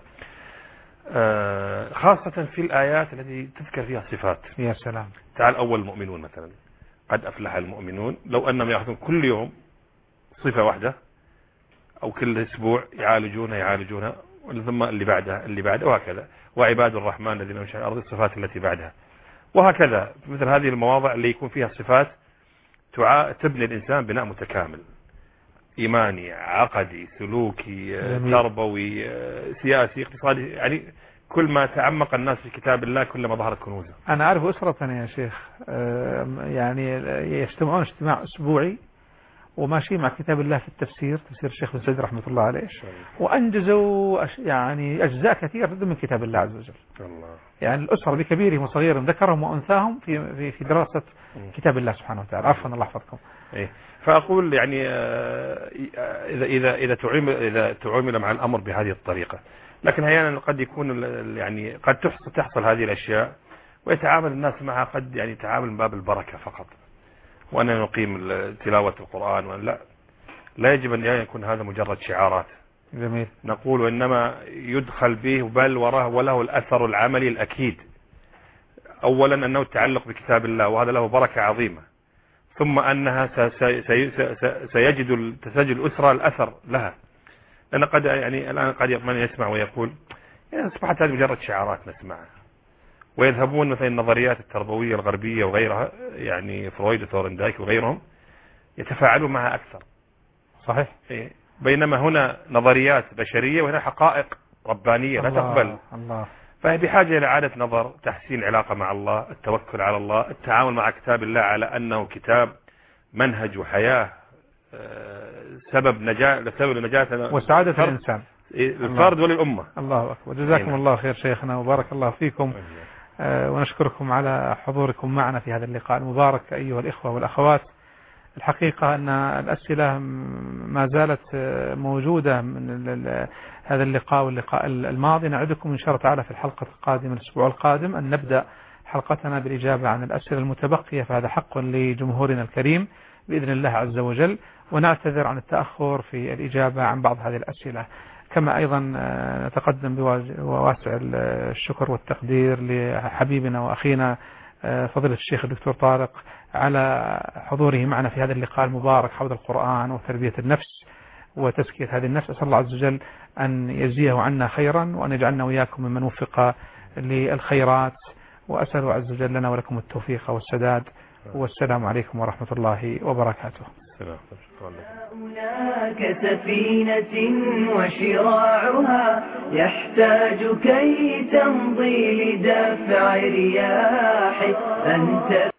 خاصة في الآيات التي تذكر فيها صفات. يا سلام. تعال أول المؤمنون مثلا قد أفلح المؤمنون، لو أنهم يأخذون كل يوم صفة واحدة أو كل أسبوع يعالجونها يعالجونها ثم اللي بعدها اللي بعدها وهكذا. وعباد الرحمن الذين يمشون على الأرض الصفات التي بعدها وهكذا. مثل هذه المواضع اللي يكون فيها صفات تبني الإنسان بناء متكامل إيماني عقدي سلوكي تربوي سياسي اقتصادي، يعني كل ما تعمق الناس في كتاب الله كل ما ظهرت كنوزه. أنا أعرف أسرة يا شيخ يعني يجتمعون اجتماع أسبوعي وماشي مع كتاب الله في التفسير تفسير الشيخ بن سعيد رحمة الله عليه، وأنجزوا يعني أجزاء كثيرة جدا من كتاب الله عز وجل. الله. يعني الأسرة بكبيرهم وصغيرهم ذكرهم وأنثاهم في في في دراسة كتاب الله سبحانه وتعالى. عفوا الله يحفظكم. إيه. فأقول يعني إذا إذا إذا تعامل إذا تعامل مع الأمر بهذه الطريقة، لكن أحيانا قد يكون يعني قد تحصل تحصل هذه الأشياء ويتعامل الناس معها قد يعني تعامل من باب البركة فقط، وأنا نقيم تلاوة القرآن وأن لا لا يجب أن يكون هذا مجرد شعارات. جميل. نقول إنما يدخل به بل وراه وله الأثر العملي الأكيد. أولا أنه تعلق بكتاب الله وهذا له بركة عظيمة، ثم أنها سيجد تسجل الأسرة الأثر لها، لأن قد يعني الآن قد من يسمع ويقول يعني أصبحت هذه مجرد شعارات نسمعها، ويذهبون مثل النظريات التربوية الغربية وغيرها يعني فرويد وثورندايك وغيرهم يتفاعلون معها أكثر. صحيح. بينما هنا نظريات بشرية وهنا حقائق ربانية لا تقبل. الله. فهي بحاجة إلى إعادة نظر، تحسين العلاقة مع الله، التوكل على الله، التعامل مع كتاب الله على أنه كتاب منهج وحياة، سبب نجاة لسبب نجاة وسعادة الإنسان الفرد وللأمة. الله أكبر. جزاكم الله خير شيخنا وبارك الله فيكم. ونشكركم على حضوركم معنا في هذا اللقاء المبارك أيها الإخوة والأخوات. الحقيقة أن الأسئلة ما زالت موجودة من هذا اللقاء واللقاء الماضي. نعدكم إن شاء الله تعالى في الحلقة القادمة الأسبوع القادم أن نبدأ حلقتنا بالإجابة عن الأسئلة المتبقية، فهذا حق لجمهورنا الكريم بإذن الله عز وجل، ونعتذر عن التأخر في الإجابة عن بعض هذه الأسئلة. كما أيضا نتقدم بواسع الشكر والتقدير لحبيبنا وأخينا فضيلة الشيخ الدكتور طارق على حضوره معنا في هذا اللقاء المبارك حول القرآن وتربية النفس وتزكية هذه النفس. أسأل الله عز وجل أن يجزيه عنا خيرا وأن يجعلنا وإياكم ممن وفق للخيرات، وأسأل عز وجل لنا ولكم التوفيق والسداد. والسلام عليكم ورحمة الله وبركاته. هناك سفينة وشراعها يحتاج كي تمضي لدفع رياح أنت